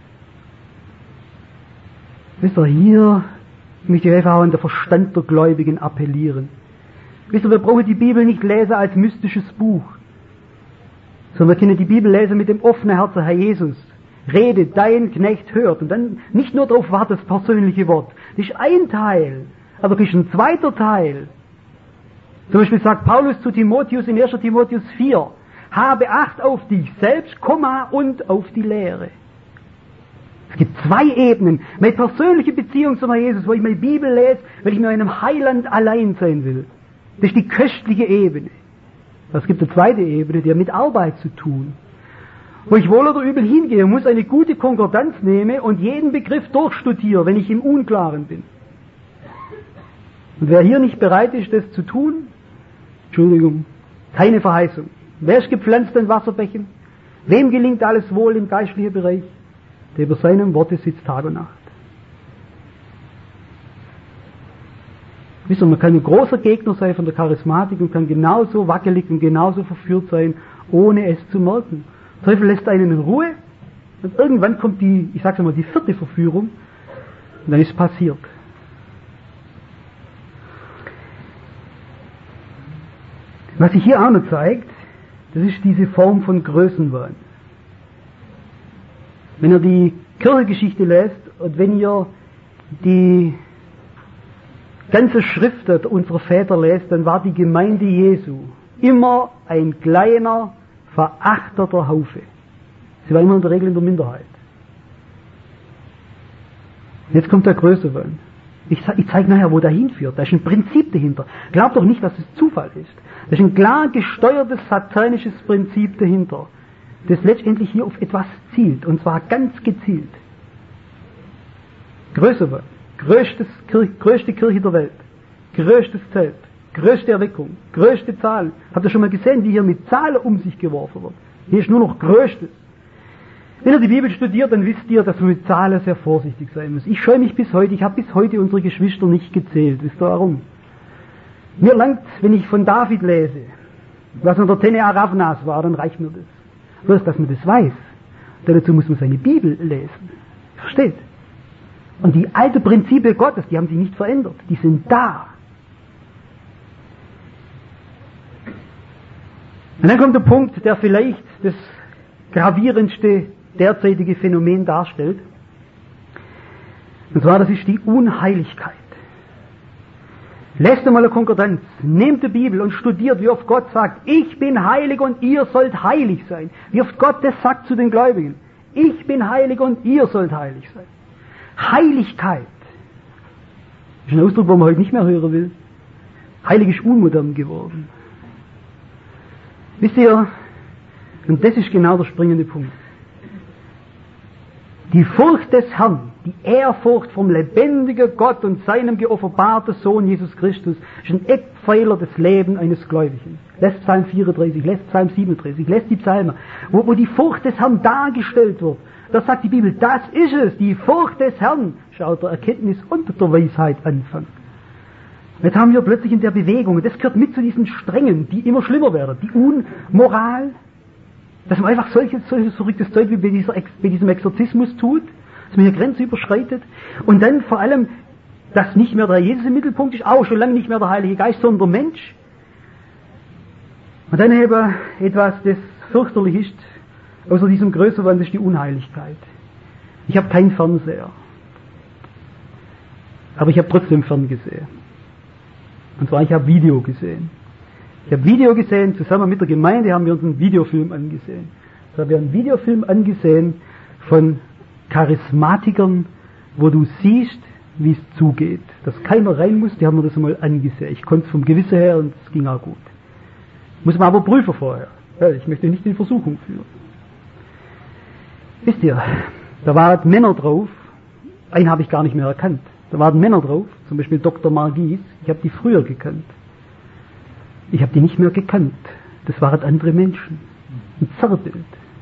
Wisst ihr, hier möchte ich einfach auch an den Verstand der Gläubigen appellieren. Wisst ihr, wir brauchen die Bibel nicht lesen als mystisches Buch, sondern wir können die Bibel lesen mit dem offenen Herzen, Herr Jesus, rede, dein Knecht hört. Und dann nicht nur darauf wartet das persönliche Wort. Das ist ein Teil, aber das ist ein zweiter Teil. Zum Beispiel sagt Paulus zu Timotheus in erster Timotheus vier, habe Acht auf dich selbst, Komma, und auf die Lehre. Es gibt zwei Ebenen. Meine persönliche Beziehung zu Herrn Jesus, wo ich meine Bibel lese, weil ich mit meinem Heiland allein sein will. Das ist die köstliche Ebene. Es gibt eine zweite Ebene, die hat mit Arbeit zu tun. Wo ich wohl oder übel hingehe, muss eine gute Konkordanz nehmen und jeden Begriff durchstudiere, wenn ich im Unklaren bin. Und wer hier nicht bereit ist, das zu tun, Entschuldigung, keine Verheißung. Wer ist gepflanzt in Wasserbächen? Wem gelingt alles wohl im geistlichen Bereich? Der über seinem Worte sitzt Tag und Nacht. Wisst ihr, man kann ein großer Gegner sein von der Charismatik und kann genauso wackelig und genauso verführt sein, ohne es zu merken. Der Teufel lässt einen in Ruhe und irgendwann kommt die, ich sag's mal, die vierte Verführung und dann ist es passiert. Was sich hier auch noch zeigt, das ist diese Form von Größenwahn. Wenn ihr die Kirchengeschichte lest und wenn ihr die ganze Schrift unserer Väter lest, dann war die Gemeinde Jesu immer ein kleiner, verachteter Haufe. Sie war immer in der Regel in der Minderheit. Jetzt kommt der Größenwahn. Ich, ich zeige nachher, wo der hinführt. Da ist ein Prinzip dahinter. Glaubt doch nicht, dass es Zufall ist. Da ist ein klar gesteuertes satanisches Prinzip dahinter, das letztendlich hier auf etwas zielt, und zwar ganz gezielt. Größere, größtes, größte Kirche der Welt, größtes Zelt, größte Erweckung, größte Zahlen. Habt ihr schon mal gesehen, wie hier mit Zahlen um sich geworfen wird? Hier ist nur noch Größtes. Wenn ihr die Bibel studiert, dann wisst ihr, dass man mit Zahlen sehr vorsichtig sein muss. Ich scheue mich bis heute, ich habe bis heute unsere Geschwister nicht gezählt. Wisst ihr warum? Mir langt, wenn ich von David lese, was unter Tene Aravnas war, dann reicht mir das. Bloß, dass man das weiß, dazu muss man seine Bibel lesen. Versteht? Und die alten Prinzipien Gottes, die haben sich nicht verändert. Die sind da. Und dann kommt der Punkt, der vielleicht das gravierendste derzeitige Phänomen darstellt. Und zwar, das ist die Unheiligkeit. Lest einmal eine Konkordanz, nehmt die Bibel und studiert, wie oft Gott sagt, ich bin heilig und ihr sollt heilig sein. Wie oft Gott das sagt zu den Gläubigen. Ich bin heilig und ihr sollt heilig sein. Heiligkeit. Das ist ein Ausdruck, wo man heute nicht mehr hören will. Heilig ist unmodern geworden. Wisst ihr, und das ist genau der springende Punkt. Die Furcht des Herrn, die Ehrfurcht vom lebendigen Gott und seinem geoffenbarten Sohn Jesus Christus, ist ein Eckpfeiler des Lebens eines Gläubigen. Lässt Psalm vierunddreißig, lässt Psalm siebenunddreißig, lässt die Psalmen, wo, wo die Furcht des Herrn dargestellt wird. Da sagt die Bibel, das ist es, die Furcht des Herrn. Schaut der Erkenntnis und der Weisheit Anfang. Jetzt haben wir plötzlich in der Bewegung, und das gehört mit zu diesen Strängen, die immer schlimmer werden, die Unmoral, dass man einfach solches, solches verrücktes Zeug wie bei, dieser, bei diesem Exorzismus tut, dass man hier Grenzen überschreitet, und dann vor allem, dass nicht mehr der Jesus im Mittelpunkt ist, auch schon lange nicht mehr der Heilige Geist, sondern der Mensch. Und dann eben etwas, das fürchterlich ist, außer diesem Größerwand, das ist die Unheiligkeit. Ich habe keinen Fernseher, aber ich habe trotzdem ferngesehen. Und zwar, ich habe Video gesehen. Ich habe Video gesehen, zusammen mit der Gemeinde haben wir uns einen Videofilm angesehen. Da haben wir einen Videofilm angesehen von Charismatikern, wo du siehst, wie es zugeht. Dass keiner rein muss, die haben wir das einmal angesehen. Ich konnte es vom Gewissen her und es ging auch gut. Muss man aber prüfen vorher. Ja, ich möchte nicht in Versuchung führen. Wisst ihr, da waren Männer drauf, einen habe ich gar nicht mehr erkannt. Da waren Männer drauf, zum Beispiel Doktor Margis, ich habe die früher gekannt. Ich habe die nicht mehr gekannt. Das waren andere Menschen. Ein Zerrbild.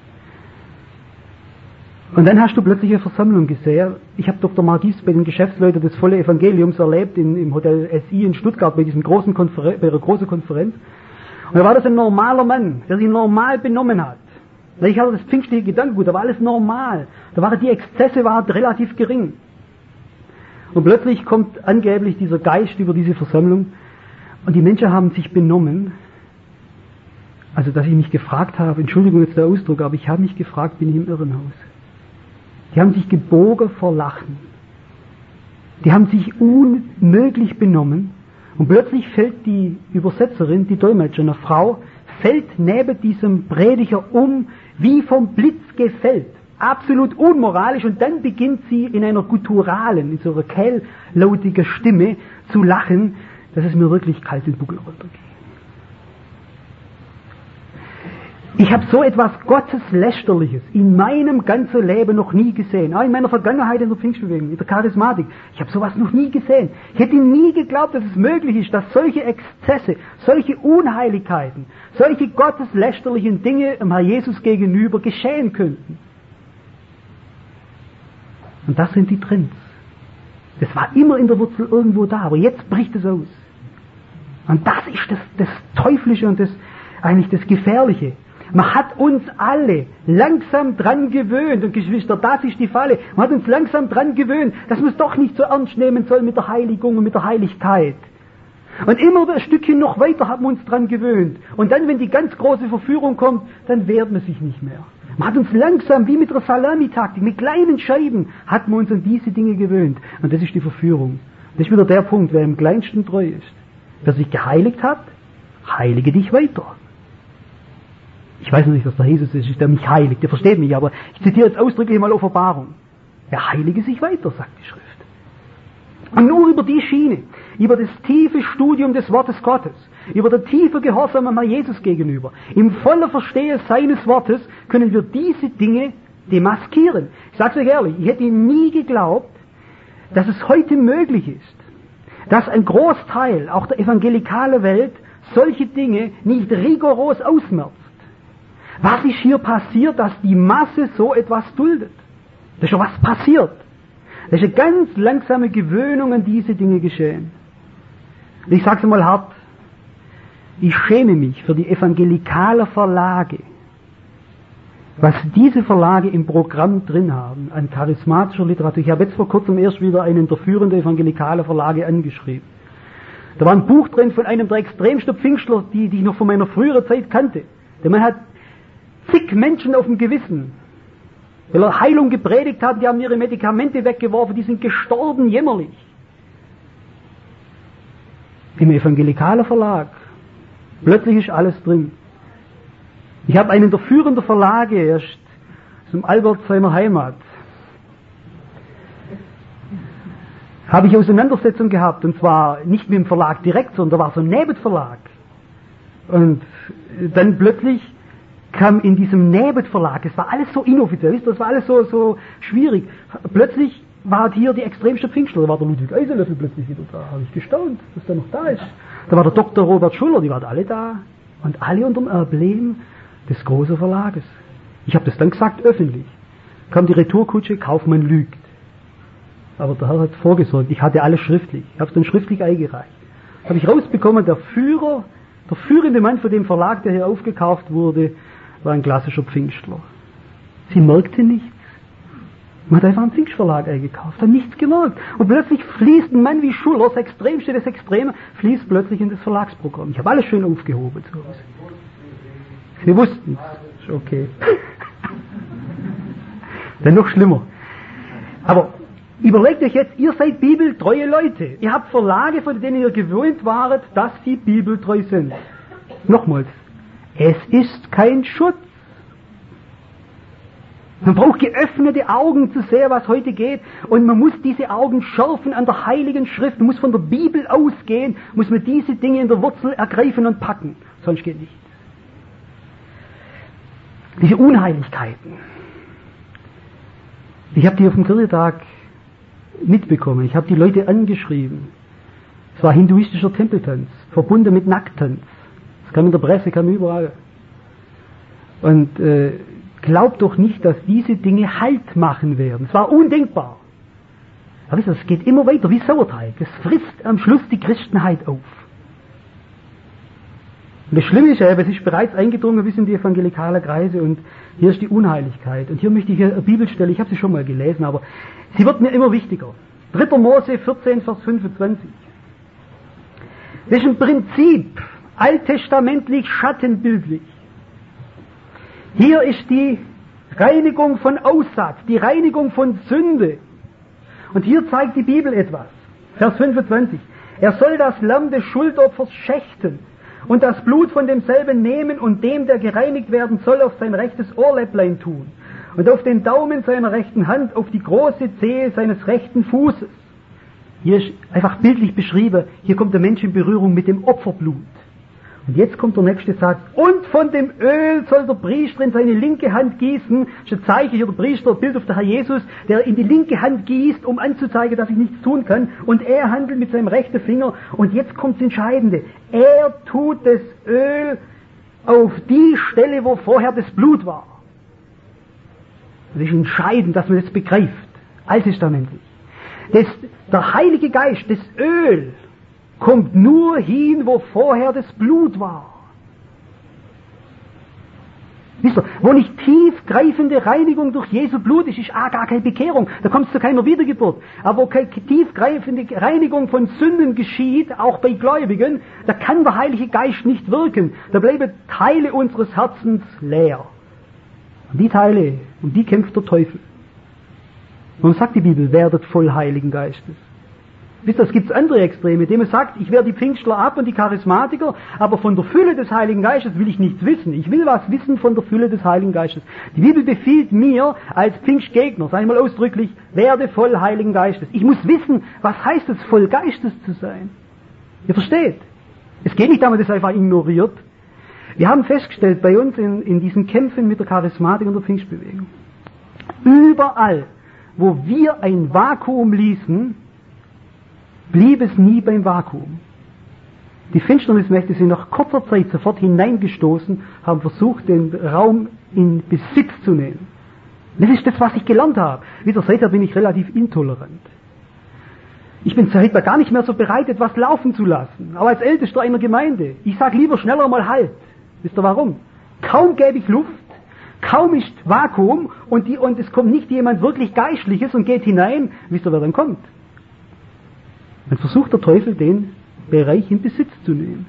Und dann hast du plötzlich eine Versammlung gesehen. Ich habe Doktor Margis bei den Geschäftsleuten des Volle Evangeliums erlebt in, im Hotel S I in Stuttgart bei, diesem großen Konfer- bei einer großen Konferenz. Und da war das ein normaler Mann, der sich normal benommen hat. Ich hatte das pfingstliche Gedankengut, da war alles normal. Da waren die Exzesse waren relativ gering. Und plötzlich kommt angeblich dieser Geist über diese Versammlung und die Menschen haben sich benommen. Also, dass ich mich gefragt habe, Entschuldigung jetzt der Ausdruck, aber ich habe mich gefragt, bin ich im Irrenhaus? Die haben sich gebogen vor Lachen. Die haben sich unmöglich benommen. Und plötzlich fällt die Übersetzerin, die Dolmetscherin, eine Frau, fällt neben diesem Prediger um, wie vom Blitz gefällt. Absolut unmoralisch. Und dann beginnt sie in einer gutturalen, in so einer kehllautigen Stimme zu lachen, dass es mir wirklich kalt den Buckel runtergeht. Ich habe so etwas Gotteslästerliches in meinem ganzen Leben noch nie gesehen. Auch in meiner Vergangenheit in der Pfingstbewegung, in der Charismatik. Ich habe sowas noch nie gesehen. Ich hätte nie geglaubt, dass es möglich ist, dass solche Exzesse, solche Unheiligkeiten, solche gotteslästerlichen Dinge dem Herr Jesus gegenüber geschehen könnten. Und das sind die Trends. Das war immer in der Wurzel irgendwo da, aber jetzt bricht es aus. Und das ist das, das Teuflische und das eigentlich das Gefährliche. Man hat uns alle langsam dran gewöhnt, und Geschwister, das ist die Falle, man hat uns langsam dran gewöhnt, dass man es doch nicht so ernst nehmen soll mit der Heiligung und mit der Heiligkeit. Und immer ein Stückchen noch weiter hat man uns dran gewöhnt. Und dann, wenn die ganz große Verführung kommt, dann wehrt man sich nicht mehr. Man hat uns langsam, wie mit der Salamitaktik, mit kleinen Scheiben, hat man uns an diese Dinge gewöhnt. Und das ist die Verführung. Das ist wieder der Punkt, wer im Kleinsten treu ist. Wer sich geheiligt hat, heilige dich weiter. Ich weiß nicht, dass der Jesus ist, der mich heiligt, der versteht mich, aber ich zitiere jetzt ausdrücklich mal Offenbarung. Er heilige sich weiter, sagt die Schrift. Und nur über die Schiene, über das tiefe Studium des Wortes Gottes, über der tiefe Gehorsam am Herrn Jesus gegenüber, im vollen Verstehen seines Wortes, können wir diese Dinge demaskieren. Ich sage es euch ehrlich, ich hätte nie geglaubt, dass es heute möglich ist, dass ein Großteil, auch der evangelikalen Welt, solche Dinge nicht rigoros ausmerzt. Was ist hier passiert, dass die Masse so etwas duldet? Da ist schon was passiert. Da ist eine ganz langsame Gewöhnung an diese Dinge geschehen. Und ich sage es mal hart, ich schäme mich für die evangelikalen Verlage, was diese Verlage im Programm drin haben, an charismatischer Literatur. Ich habe jetzt vor kurzem erst wieder einen der führenden evangelikalen Verlage angeschrieben. Da war ein Buch drin von einem der extremsten Pfingstler, die, die ich noch von meiner früheren Zeit kannte. Der Mann hat zig Menschen auf dem Gewissen, weil er Heilung gepredigt hat, die haben ihre Medikamente weggeworfen, die sind gestorben jämmerlich. Im evangelikalen Verlag, plötzlich ist alles drin. Ich habe einen der führenden Verlage erst zum Albert seiner Heimat, habe ich Auseinandersetzung gehabt, und zwar nicht mit dem Verlag direkt, sondern da war so ein Nebenverlag. Und dann plötzlich kam in diesem Nebenverlag, es war alles so inoffiziell, das war alles so, so schwierig. Plötzlich war hier die extremste Pfingstler, da war der Ludwig Eisenlöffel plötzlich wieder da, habe ich gestaunt, dass der noch da ist. Da war der Doktor Robert Schuller, die waren alle da, und alle unter dem Emblem des großen Verlages. Ich habe das dann gesagt, öffentlich. Kam die Retourkutsche, Kaufmann lügt. Aber der Herr hat vorgesorgt, ich hatte alles schriftlich, ich habe es dann schriftlich eingereicht. Habe ich rausbekommen, der Führer, der führende Mann für den Verlag, der hier aufgekauft wurde, war ein klassischer Pfingstler. Sie merkte nichts. Man hat einfach einen Pfingstverlag eingekauft, hat nichts gemerkt. Und plötzlich fließt ein Mann wie Schuller, das Extremste des Extremen, fließt plötzlich in das Verlagsprogramm. Ich habe alles schön aufgehoben zu Hause. Sie wussten es. Ist okay. Dann noch schlimmer. Aber überlegt euch jetzt, ihr seid bibeltreue Leute. Ihr habt Verlage, von denen ihr gewöhnt waret, dass sie bibeltreu sind. Nochmals. Es ist kein Schutz. Man braucht geöffnete Augen zu sehen, was heute geht. Und man muss diese Augen schärfen an der Heiligen Schrift. Man muss von der Bibel ausgehen, muss man diese Dinge in der Wurzel ergreifen und packen. Sonst geht nichts. Diese Unheiligkeiten. Ich habe die auf dem Kirchentag mitbekommen. Ich habe die Leute angeschrieben. Es war hinduistischer Tempeltanz, verbunden mit Nacktanz. Das kam in der Presse, kam überall. Und äh, glaubt doch nicht, dass diese Dinge Halt machen werden. Es war undenkbar. Aber wisst ihr, es geht immer weiter wie Sauerteig. Es frisst am Schluss die Christenheit auf. Und das Schlimme ist ja, es ist bereits eingedrungen bis in die evangelikale Kreise und hier ist die Unheiligkeit. Und hier möchte ich eine Bibelstelle, ich habe sie schon mal gelesen, aber sie wird mir immer wichtiger. dritter Mose vierzehn, Vers fünfundzwanzig. Das ist im Prinzip alttestamentlich schattenbildlich. Hier ist die Reinigung von Aussatz, die Reinigung von Sünde. Und hier zeigt die Bibel etwas. Vers fünfundzwanzig. Er soll das Lamm des Schuldopfers schächten und das Blut von demselben nehmen und dem, der gereinigt werden soll, auf sein rechtes Ohrläpplein tun und auf den Daumen seiner rechten Hand, auf die große Zehe seines rechten Fußes. Hier ist einfach bildlich beschrieben, hier kommt der Mensch in Berührung mit dem Opferblut. Und jetzt kommt der nächste Satz. Und von dem Öl soll der Priester in seine linke Hand gießen. Das ist ein Zeichen, hier der Priester, Bild auf der Herr Jesus, der in die linke Hand gießt, um anzuzeigen, dass ich nichts tun kann. Und er handelt mit seinem rechten Finger. Und jetzt kommt das Entscheidende. Er tut das Öl auf die Stelle, wo vorher das Blut war. Das ist entscheidend, dass man das begreift. Alttestamentlich. Das, der Heilige Geist, das Öl, kommt nur hin, wo vorher das Blut war. Wisst ihr, wo nicht tiefgreifende Reinigung durch Jesu Blut ist, ist auch gar keine Bekehrung. Da kommt es zu keiner Wiedergeburt. Aber wo keine tiefgreifende Reinigung von Sünden geschieht, auch bei Gläubigen, da kann der Heilige Geist nicht wirken. Da bleiben Teile unseres Herzens leer. Und die Teile, um die kämpft der Teufel. Warum sagt die Bibel, werdet voll Heiligen Geistes? Wisst ihr, es gibt andere Extreme, indem man sagt, ich wehre die Pfingstler ab und die Charismatiker, aber von der Fülle des Heiligen Geistes will ich nichts wissen. Ich will was wissen von der Fülle des Heiligen Geistes. Die Bibel befiehlt mir als Pfingstgegner, sag ich mal ausdrücklich, werde voll Heiligen Geistes. Ich muss wissen, was heißt es, voll Geistes zu sein. Ihr versteht? Es geht nicht darum, dass es einfach ignoriert. Wir haben festgestellt bei uns in, in diesen Kämpfen mit der Charismatik und der Pfingstbewegung, überall, wo wir ein Vakuum ließen, blieb es nie beim Vakuum. Die Finsternismächte sind nach kurzer Zeit sofort hineingestoßen, haben versucht, den Raum in Besitz zu nehmen. Das ist das, was ich gelernt habe. Wieder seither bin ich relativ intolerant. Ich bin seither gar nicht mehr so bereit, etwas laufen zu lassen. Aber als Ältester einer Gemeinde, ich sage lieber schneller mal Halt. Wisst ihr warum? Kaum gäbe ich Luft, kaum ist Vakuum und, die, und es kommt nicht jemand wirklich Geistliches und geht hinein. Wisst ihr, wer dann kommt? Dann versucht der Teufel, den Bereich in Besitz zu nehmen.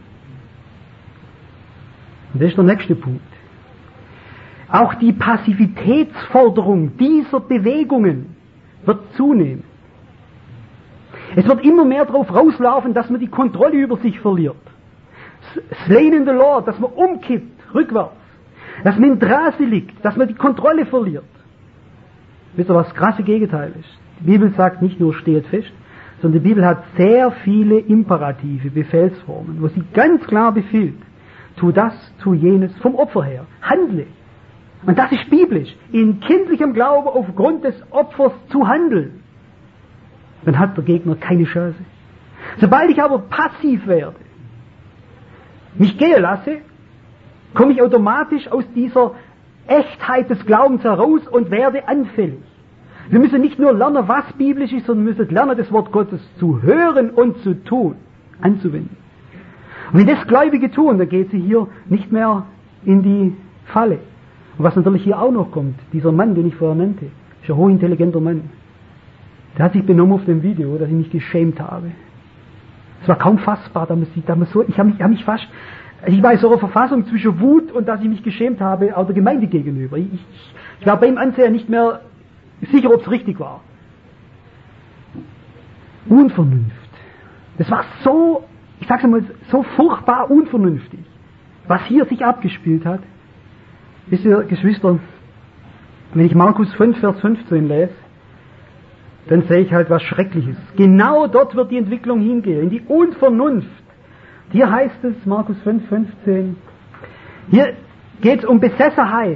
Und das ist der nächste Punkt. Auch die Passivitätsforderung dieser Bewegungen wird zunehmen. Es wird immer mehr darauf rauslaufen, dass man die Kontrolle über sich verliert. Slain in the Lord, dass man umkippt, rückwärts. Dass man in Drase liegt, dass man die Kontrolle verliert. Wisst ihr, was das krasse Gegenteil ist? Die Bibel sagt nicht nur, steht fest, sondern die Bibel hat sehr viele Imperative, Befehlsformen, wo sie ganz klar befiehlt, tu das, tu jenes, vom Opfer her, handle. Und das ist biblisch, in kindlichem Glauben aufgrund des Opfers zu handeln. Dann hat der Gegner keine Chance. Sobald ich aber passiv werde, mich gehen lasse, komme ich automatisch aus dieser Echtheit des Glaubens heraus und werde anfällig. Wir müssen nicht nur lernen, was biblisch ist, sondern müssen lernen, das Wort Gottes zu hören und zu tun, anzuwenden. Und wenn das Gläubige tun, dann geht sie hier nicht mehr in die Falle. Und was natürlich hier auch noch kommt, dieser Mann, den ich vorher nannte, ist ein hochintelligenter Mann. Der hat sich benommen auf dem Video, dass ich mich geschämt habe. Es war kaum fassbar, da muss ich, da muss so, ich habe mich, hab mich fast, ich war in so einer Verfassung zwischen Wut und dass ich mich geschämt habe, auch der Gemeinde gegenüber. Ich, ich, ich war beim Ansehen nicht mehr sicher, ob es richtig war. Unvernunft. Das war so, ich sag's einmal, so furchtbar unvernünftig, was hier sich abgespielt hat. Wisst ihr, Geschwister, wenn ich Markus fünf, Vers fünfzehn lese, dann sehe ich halt was Schreckliches. Genau dort wird die Entwicklung hingehen, in die Unvernunft. Hier heißt es, Markus fünf, fünfzehn, hier geht es um Besessenheit.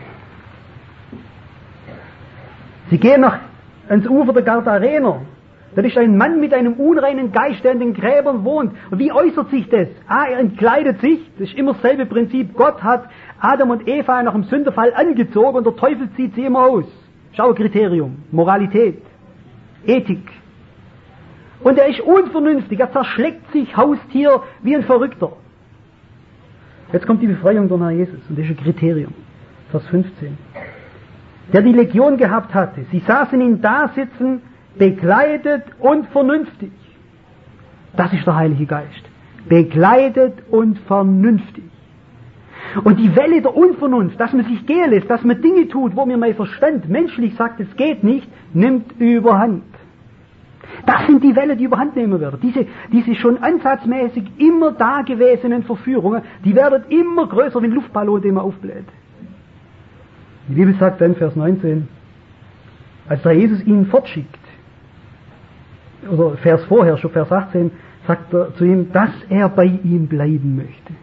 Sie gehen nach, ans Ufer der Gardarener. Das ist ein Mann mit einem unreinen Geist, der in den Gräbern wohnt. Und wie äußert sich das? Ah, er entkleidet sich. Das ist immer dasselbe Prinzip. Gott hat Adam und Eva nach dem Sünderfall angezogen und der Teufel zieht sie immer aus. Schau, Kriterium. Moralität. Ethik. Und er ist unvernünftig. Er zerschlägt sich Haustier wie ein Verrückter. Jetzt kommt die Befreiung durch Herrn Jesus. Und das ist ein Kriterium. Vers fünfzehn. Der die Legion gehabt hatte. Sie saßen ihn da sitzen, bekleidet und vernünftig. Das ist der Heilige Geist. Bekleidet und vernünftig. Und die Welle der Unvernunft, dass man sich gehen lässt, dass man Dinge tut, wo mir mein Verstand menschlich sagt, es geht nicht, nimmt überhand. Das sind die Welle, die überhand nehmen werden. Diese, diese schon ansatzmäßig immer dagewesenen Verführungen, die werden immer größer wie ein Luftballon, den man aufbläht. Die Bibel sagt dann, Vers neunzehn, als der Jesus ihn fortschickt, oder Vers vorher, schon Vers achtzehn, sagt er zu ihm, dass er bei ihm bleiben möchte.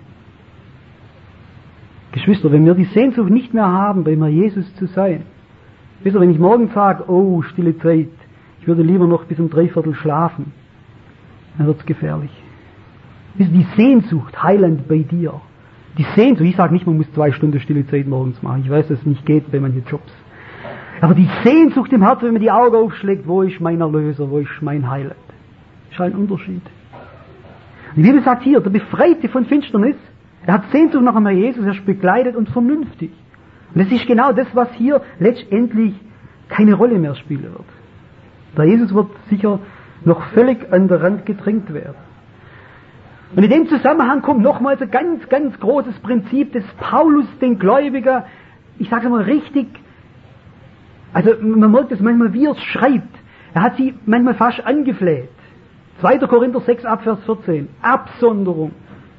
Geschwister, wenn wir die Sehnsucht nicht mehr haben, bei mir Jesus zu sein, wisst ihr, wenn ich morgen sage, oh, stille Zeit, ich würde lieber noch bis um Dreiviertel schlafen, dann wird's gefährlich. Wisst ihr, die Sehnsucht, Heiland bei dir, die Sehnsucht, ich sage nicht, man muss zwei Stunden stille Zeit morgens machen, ich weiß, dass es nicht geht bei manchen Jobs, aber die Sehnsucht im Herzen, wenn man die Augen aufschlägt, wo ist mein Erlöser, wo ist mein Heiland, ist ein Unterschied. Die Bibel sagt hier, der Befreite von Finsternis, er hat Sehnsucht nach einmal Jesus, er ist bekleidet und vernünftig. Und das ist genau das, was hier letztendlich keine Rolle mehr spielen wird. Der Jesus wird sicher noch völlig an der Rand gedrängt werden. Und in dem Zusammenhang kommt nochmals ein ganz, ganz großes Prinzip, das Paulus den Gläubiger, ich sage mal richtig, also man merkt es manchmal, wie er es schreibt. Er hat sie manchmal fast angefleht. zweiter Korinther sechs, Abvers vierzehn. Absonderung.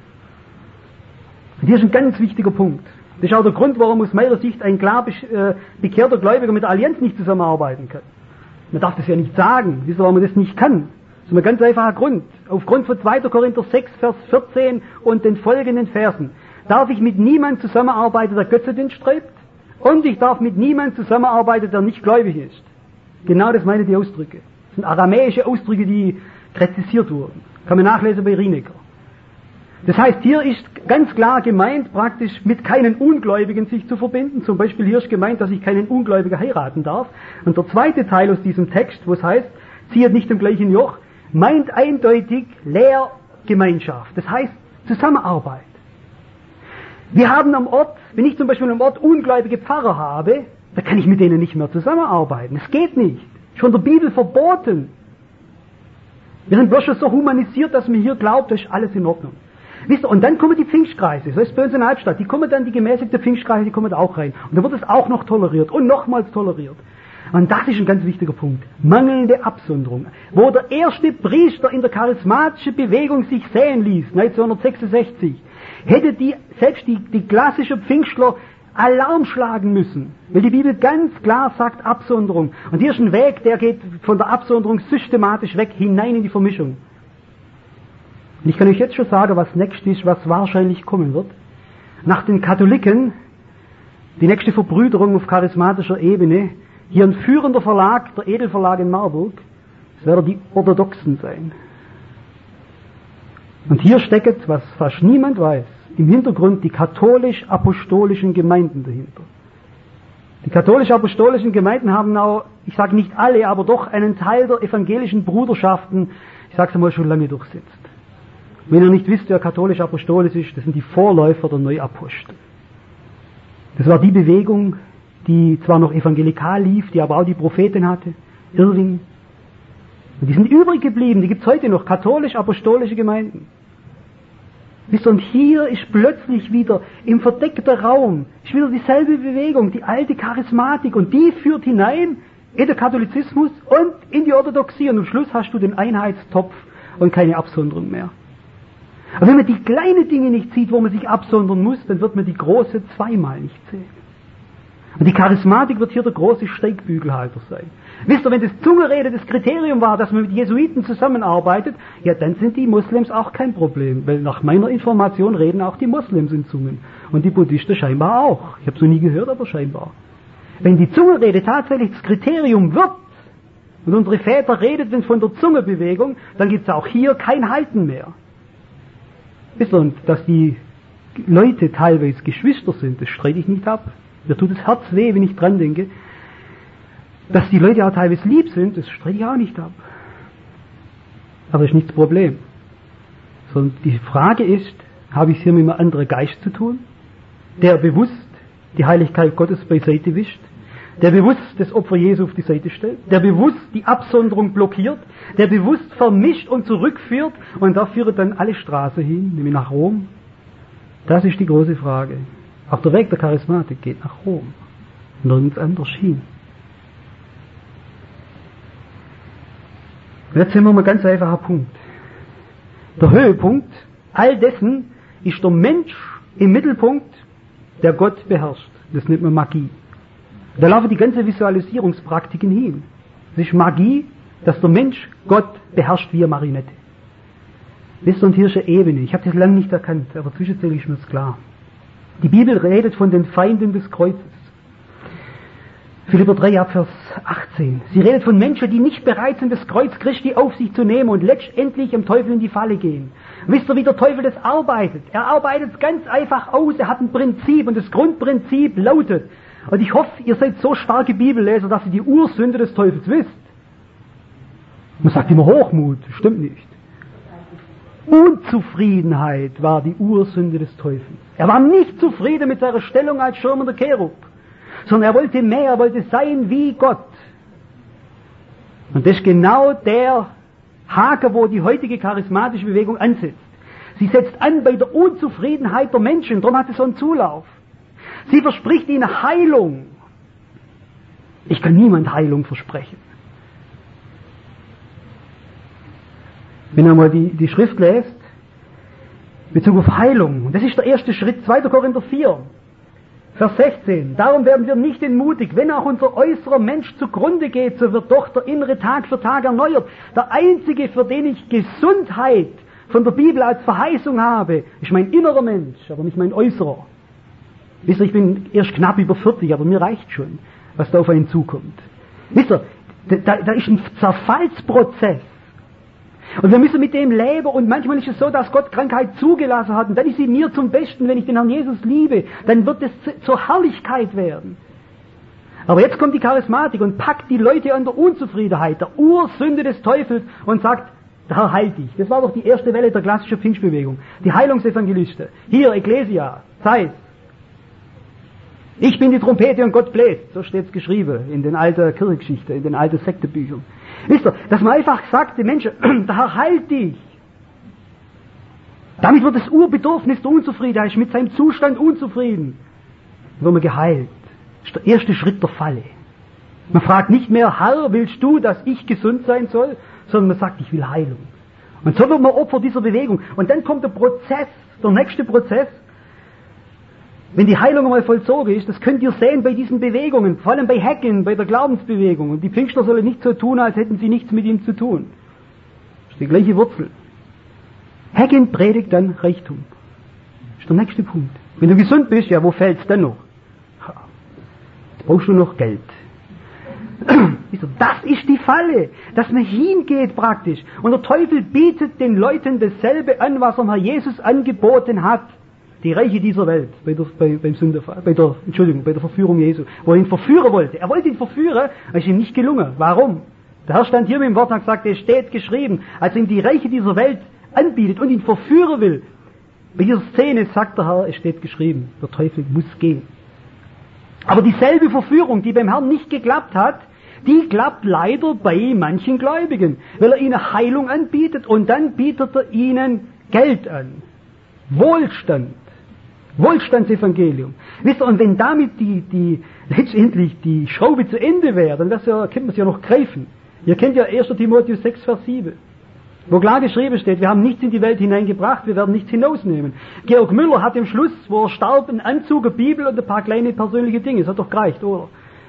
Und hier ist ein ganz wichtiger Punkt. Das ist auch der Grund, warum aus meiner Sicht ein klar äh, bekehrter Gläubiger mit der Allianz nicht zusammenarbeiten kann. Man darf das ja nicht sagen. Wisst ihr, warum man das nicht kann? Das ist ein ganz einfacher Grund. Aufgrund von zweiter Korinther sechs, Vers vierzehn und den folgenden Versen darf ich mit niemand zusammenarbeiten, der Götzendienst treibt, und ich darf mit niemand zusammenarbeiten, der nicht gläubig ist. Genau das meine die Ausdrücke. Das sind aramäische Ausdrücke, die kritisiert wurden. Kann man nachlesen bei Rinecker. Das heißt, hier ist ganz klar gemeint, praktisch mit keinen Ungläubigen sich zu verbinden. Zum Beispiel hier ist gemeint, dass ich keinen Ungläubigen heiraten darf. Und der zweite Teil aus diesem Text, wo es heißt, zieht nicht im gleichen Joch, meint eindeutig Lehrgemeinschaft. Das heißt Zusammenarbeit. Wir haben am Ort, wenn ich zum Beispiel am Ort ungläubige Pfarrer habe, da kann ich mit denen nicht mehr zusammenarbeiten. Es geht nicht. Schon der Bibel verboten. Wir sind bloß schon so humanisiert, dass man hier glaubt, das ist alles in Ordnung. Wisst ihr, und dann kommen die Pfingstkreise, so ist es bei uns in der Halbstadt, die kommen dann, die gemäßigte Pfingstkreise, die kommen da auch rein. Und da wird es auch noch toleriert und nochmals toleriert. Und das ist ein ganz wichtiger Punkt. Mangelnde Absonderung. Wo der erste Priester in der charismatischen Bewegung sich sehen ließ, neunzehnhundertsechsundsechzig, hätte die, selbst die, die klassischen Pfingstler Alarm schlagen müssen. Weil die Bibel ganz klar sagt Absonderung. Und hier ist ein Weg, der geht von der Absonderung systematisch weg, hinein in die Vermischung. Und ich kann euch jetzt schon sagen, was nächstes ist, was wahrscheinlich kommen wird. Nach den Katholiken, die nächste Verbrüderung auf charismatischer Ebene, hier ein führender Verlag, der Edelverlag in Marburg, das werden die Orthodoxen sein. Und hier steckt, was fast niemand weiß, im Hintergrund die katholisch-apostolischen Gemeinden dahinter. Die katholisch-apostolischen Gemeinden haben auch, ich sage nicht alle, aber doch einen Teil der evangelischen Bruderschaften, ich sage es einmal, schon lange durchsetzt. Wenn ihr nicht wisst, wer katholisch-apostolisch ist, das sind die Vorläufer der Neuapostel. Das war die Bewegung, die zwar noch evangelikal lief, die aber auch die Propheten hatte, Irving. Und die sind übrig geblieben, die gibt es heute noch, katholisch-apostolische Gemeinden. Wisst ihr, und hier ist plötzlich wieder im verdeckten Raum, ist wieder dieselbe Bewegung, die alte Charismatik, und die führt hinein in den Katholizismus und in die Orthodoxie, und am Schluss hast du den Einheitstopf und keine Absonderung mehr. Aber wenn man die kleinen Dinge nicht sieht, wo man sich absondern muss, dann wird man die große zweimal nicht sehen. Und die Charismatik wird hier der große Steigbügelhalter sein. Wisst ihr, wenn das Zungenrede das Kriterium war, dass man mit Jesuiten zusammenarbeitet, ja, dann sind die Moslems auch kein Problem, weil nach meiner Information reden auch die Moslems in Zungen. Und die Buddhisten scheinbar auch. Ich habe es noch nie gehört, aber scheinbar. Wenn die Zungenrede tatsächlich das Kriterium wird, Und unsere Väter redeten von der Zungebewegung, dann gibt es auch hier kein Halten mehr. Wisst ihr, und dass die Leute teilweise Geschwister sind, das streite ich nicht ab. Mir tut das Herz weh, wenn ich dran denke. Dass die Leute auch teilweise lieb sind, das streite ich auch nicht ab. Aber das ist nicht das Problem. Sondern die Frage ist, habe ich es hier mit einem anderen Geist zu tun, der bewusst die Heiligkeit Gottes beiseite wischt, der bewusst das Opfer Jesu auf die Seite stellt, der bewusst die Absonderung blockiert, der bewusst vermischt und zurückführt, und da führt dann alle Straße hin, nämlich nach Rom. Das ist die große Frage. Auch der Weg der Charismatik geht nach Rom, nirgends anders hin. Jetzt sehen wir mal einen ganz einfachen Punkt. Der Höhepunkt all dessen ist der Mensch im Mittelpunkt, der Gott beherrscht. Das nennt man Magie. Da laufen die ganzen Visualisierungspraktiken hin. Es ist Magie, dass der Mensch Gott beherrscht wie eine Marionette. Wisst ihr, und hier ist eine Ebene. Ich habe das lange nicht erkannt, aber zwischenzeitlich ist mir das klar. Die Bibel redet von den Feinden des Kreuzes. Philipper drei, Abvers achtzehn. Sie redet von Menschen, die nicht bereit sind, das Kreuz Christi auf sich zu nehmen und letztendlich dem Teufel in die Falle gehen. Wisst ihr, wie der Teufel das arbeitet? Er arbeitet es ganz einfach aus. Er hat ein Prinzip, und das Grundprinzip lautet, und ich hoffe, ihr seid so starke Bibelleser, dass ihr die Ursünde des Teufels wisst. Man sagt immer Hochmut, das stimmt nicht. Unzufriedenheit war die Ursünde des Teufels. Er war nicht zufrieden mit seiner Stellung als schirmender Cherub, sondern er wollte mehr, er wollte sein wie Gott. Und das ist genau der Haken, wo die heutige charismatische Bewegung ansetzt. Sie setzt an bei der Unzufriedenheit der Menschen, darum hat sie so einen Zulauf. Sie verspricht ihnen Heilung. Ich kann niemand Heilung versprechen. Wenn ihr mal die, die Schrift lest, Bezug auf Heilung, und das ist der erste Schritt, zweiter Korinther vier, Vers sechzehn. Darum werden wir nicht entmutigt, wenn auch unser äußerer Mensch zugrunde geht, so wird doch der innere Tag für Tag erneuert. Der einzige, für den ich Gesundheit von der Bibel als Verheißung habe, ist mein innerer Mensch, aber nicht mein äußerer. Wisst ihr, ich bin erst knapp über vierzig, aber mir reicht schon, was da auf einen zukommt. Wisst ihr, da, da ist ein Zerfallsprozess. Und wir müssen mit dem leben, und manchmal ist es so, dass Gott Krankheit zugelassen hat, und dann ist sie mir zum Besten, wenn ich den Herrn Jesus liebe, dann wird es zur Herrlichkeit werden. Aber jetzt kommt die Charismatik und packt die Leute an der Unzufriedenheit, der Ursünde des Teufels, und sagt, der Herr heilt dich. Das war doch die erste Welle der klassischen Pfingstbewegung. Die Heilungsevangelisten. Hier, Ecclesia, Zeiss. Ich bin die Trompete und Gott bläst. So steht es geschrieben in den alten Kirchengeschichten, in den alten Sektebüchern. Wisst ihr, dass man einfach sagt, die Menschen, der Herr heilt dich. Damit wird das Urbedürfnis der Unzufriedenheit, ist mit seinem Zustand unzufrieden. Dann wird man geheilt. Das ist der erste Schritt der Falle. Man fragt nicht mehr, Herr, willst du, dass ich gesund sein soll? Sondern man sagt, ich will Heilung. Und so wird man Opfer dieser Bewegung. Und dann kommt der Prozess, der nächste Prozess. Wenn die Heilung einmal vollzogen ist, das könnt ihr sehen bei diesen Bewegungen, vor allem bei Hacken, bei der Glaubensbewegung. Und die Pfingstler sollen nicht so tun, als hätten sie nichts mit ihm zu tun. Das ist die gleiche Wurzel. Hacken predigt dann Reichtum. Das ist der nächste Punkt. Wenn du gesund bist, ja, wo fällt's dann noch? Jetzt brauchst du noch Geld. Das ist die Falle, dass man hingeht praktisch. Und der Teufel bietet den Leuten dasselbe an, was er Herr Jesus angeboten hat. Die Reiche dieser Welt, bei der, bei, beim Sündenfall, bei der, Entschuldigung, bei der Verführung Jesu, wo er ihn verführen wollte. Er wollte ihn verführen, aber ist ihm nicht gelungen. Warum? Der Herr stand hier mit dem Wort und hat gesagt, es steht geschrieben, als er ihm die Reiche dieser Welt anbietet und ihn verführen will. Bei dieser Szene sagt der Herr, es steht geschrieben, der Teufel muss gehen. Aber dieselbe Verführung, die beim Herrn nicht geklappt hat, die klappt leider bei manchen Gläubigen, weil er ihnen Heilung anbietet und dann bietet er ihnen Geld an. Wohlstand. Wohlstandsevangelium. Wisst ihr, und wenn damit die, die, letztendlich die Schraube zu Ende wäre, dann das ja, könnte man es ja noch greifen. Ihr kennt ja erster Timotheus sechs, Vers sieben, wo klar geschrieben steht, wir haben nichts in die Welt hineingebracht, wir werden nichts hinausnehmen. Georg Müller hat im Schluss, wo er starb, einen Anzug, eine Bibel und ein paar kleine persönliche Dinge. Das hat doch gereicht, oder?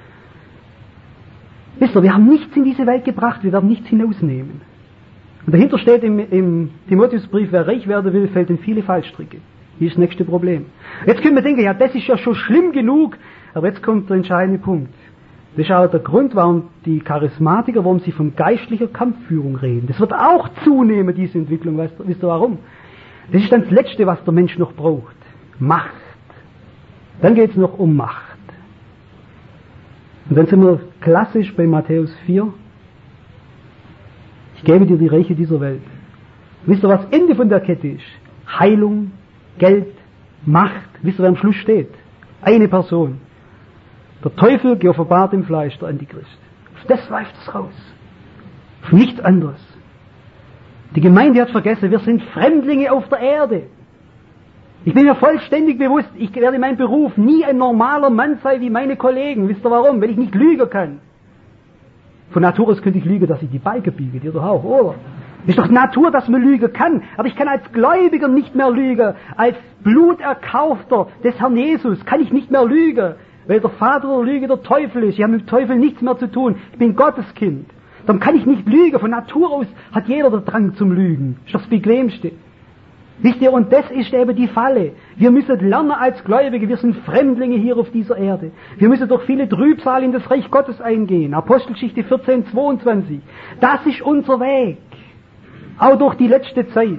Wisst ihr, wir haben nichts in diese Welt gebracht, wir werden nichts hinausnehmen. Und dahinter steht im, im Timotheusbrief, wer reich werden will, fällt in viele Fallstricke. Hier ist das nächste Problem. Jetzt können wir denken, ja, das ist ja schon schlimm genug, aber jetzt kommt der entscheidende Punkt. Das ist auch der Grund, warum die Charismatiker, warum sie von geistlicher Kampfführung reden. Das wird auch zunehmen, diese Entwicklung. Weißt du, wisst ihr warum? Das ist dann das Letzte, was der Mensch noch braucht. Macht. Dann geht es noch um Macht. Und dann sind wir klassisch bei Matthäus vier. Ich gebe dir die Reiche dieser Welt. Wisst ihr, was Ende von der Kette ist? Heilung, Geld, Macht. Wisst ihr, wer am Schluss steht? Eine Person. Der Teufel geoffenbart im Fleisch, der Antichrist. Auf das läuft es raus. Auf nichts anderes. Die Gemeinde hat vergessen, wir sind Fremdlinge auf der Erde. Ich bin mir vollständig bewusst, ich werde in meinem Beruf nie ein normaler Mann sein wie meine Kollegen. Wisst ihr warum? Weil ich nicht lügen kann. Von Natur aus könnte ich lügen, dass ich die Balken biege, dir doch auch, oder? Ist doch Natur, dass man lügen kann. Aber ich kann als Gläubiger nicht mehr lügen. Als Bluterkaufter des Herrn Jesus kann ich nicht mehr lügen. Weil der Vater der Lüge der Teufel ist. Ich habe mit dem Teufel nichts mehr zu tun. Ich bin Gottes Kind. Dann kann ich nicht lügen. Von Natur aus hat jeder den Drang zum Lügen. Das ist doch das Bequemste. Wisst ihr, und das ist eben die Falle. Wir müssen lernen als Gläubige, wir sind Fremdlinge hier auf dieser Erde. Wir müssen durch viele Trübsal in das Reich Gottes eingehen. Apostelgeschichte vierzehn, zweiundzwanzig. Das ist unser Weg. Auch durch die letzte Zeit.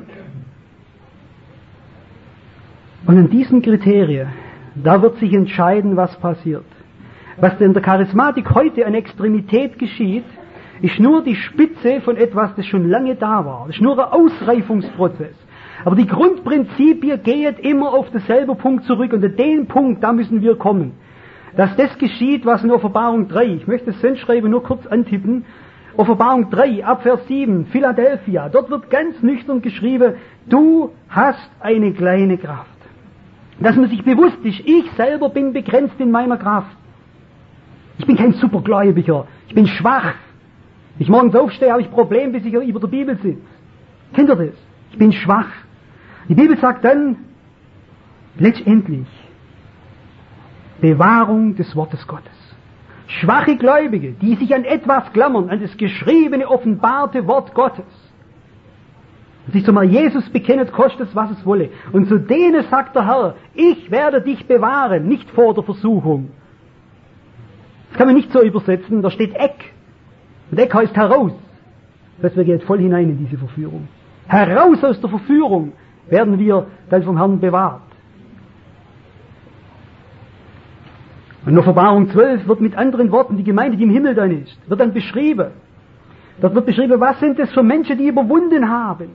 Und an diesen Kriterien, da wird sich entscheiden, was passiert. Was in der Charismatik heute an Extremität geschieht, ist nur die Spitze von etwas, das schon lange da war. Das ist nur ein Ausreifungsprozess. Aber die Grundprinzipien gehen immer auf denselben Punkt zurück. Und an den Punkt, da müssen wir kommen. Dass das geschieht, was in Offenbarung drei, ich möchte es sonst schreiben, nur kurz antippen, Offenbarung drei, ab Vers sieben, Philadelphia, dort wird ganz nüchtern geschrieben, du hast eine kleine Kraft. Dass man sich bewusst ist, ich selber bin begrenzt in meiner Kraft. Ich bin kein Supergläubiger, ich bin schwach. Wenn ich morgens aufstehe, habe ich Probleme, bis ich über der Bibel sitze. Kennt ihr das? Ich bin schwach. Die Bibel sagt dann, letztendlich, Bewahrung des Wortes Gottes. Schwache Gläubige, die sich an etwas klammern, an das geschriebene, offenbarte Wort Gottes. Und sich zum Herrn Jesus bekennet, kostet es, was es wolle. Und zu denen sagt der Herr, ich werde dich bewahren, nicht vor der Versuchung. Das kann man nicht so übersetzen, da steht Eck. Und Eck heißt heraus. Das wir gehen voll hinein in diese Verführung. Heraus aus der Verführung werden wir dann vom Herrn bewahrt. Und in Offenbarung zwölf wird mit anderen Worten die Gemeinde, die im Himmel dann ist, wird dann beschrieben. Dort wird beschrieben, was sind das für Menschen, die überwunden haben.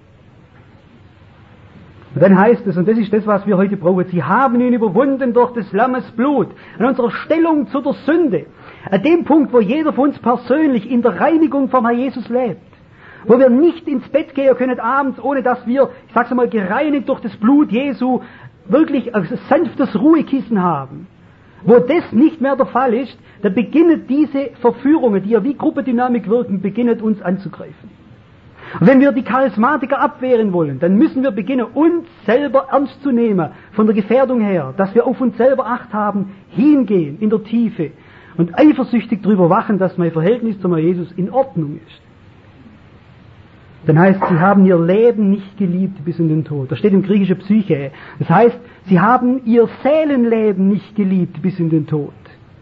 Und dann heißt es, und das ist das, was wir heute brauchen, sie haben ihn überwunden durch des Lammes Blut. An unserer Stellung zu der Sünde. An dem Punkt, wo jeder von uns persönlich in der Reinigung vom Herrn Jesus lebt. Wo wir nicht ins Bett gehen können abends, ohne dass wir, ich sag's einmal, gereinigt durch das Blut Jesu, wirklich ein sanftes Ruhekissen haben. Wo das nicht mehr der Fall ist, da beginnen diese Verführungen, die ja wie Gruppendynamik wirken, beginnen uns anzugreifen. Und wenn wir die Charismatiker abwehren wollen, dann müssen wir beginnen, uns selber ernst zu nehmen, von der Gefährdung her, dass wir auf uns selber Acht haben, hingehen in der Tiefe und eifersüchtig darüber wachen, dass mein Verhältnis zum Herrn Jesus in Ordnung ist. Dann heißt, sie haben ihr Leben nicht geliebt bis in den Tod. Das steht im griechischen Psyche. Das heißt, sie haben ihr Seelenleben nicht geliebt bis in den Tod.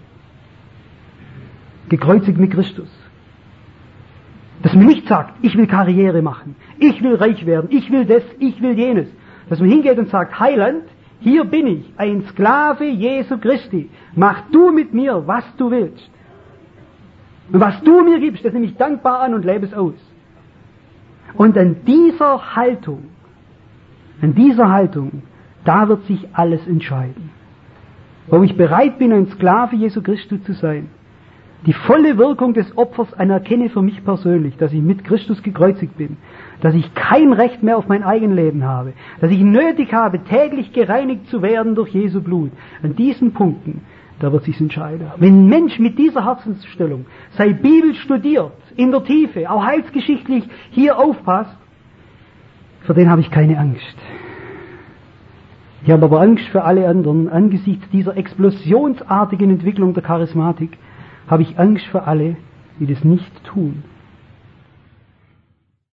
Gekreuzigt mit Christus. Dass man nicht sagt, ich will Karriere machen, ich will reich werden, ich will das, ich will jenes. Dass man hingeht und sagt, Heiland, hier bin ich, ein Sklave Jesu Christi. Mach du mit mir, was du willst. Und was du mir gibst, das nehme ich dankbar an und lebe es aus. Und an dieser Haltung, an dieser Haltung, da wird sich alles entscheiden. Wo ich bereit bin, ein Sklave Jesu Christi zu sein, die volle Wirkung des Opfers anerkenne für mich persönlich, dass ich mit Christus gekreuzigt bin, dass ich kein Recht mehr auf mein Eigenleben habe, dass ich nötig habe, täglich gereinigt zu werden durch Jesu Blut. An diesen Punkten, da wird sich's entscheiden. Wenn ein Mensch mit dieser Herzensstellung sei Bibel studiert, in der Tiefe, auch heilsgeschichtlich hier aufpasst, für den habe ich keine Angst. Ich habe aber Angst für alle anderen. Angesichts dieser explosionsartigen Entwicklung der Charismatik habe ich Angst für alle, die das nicht tun.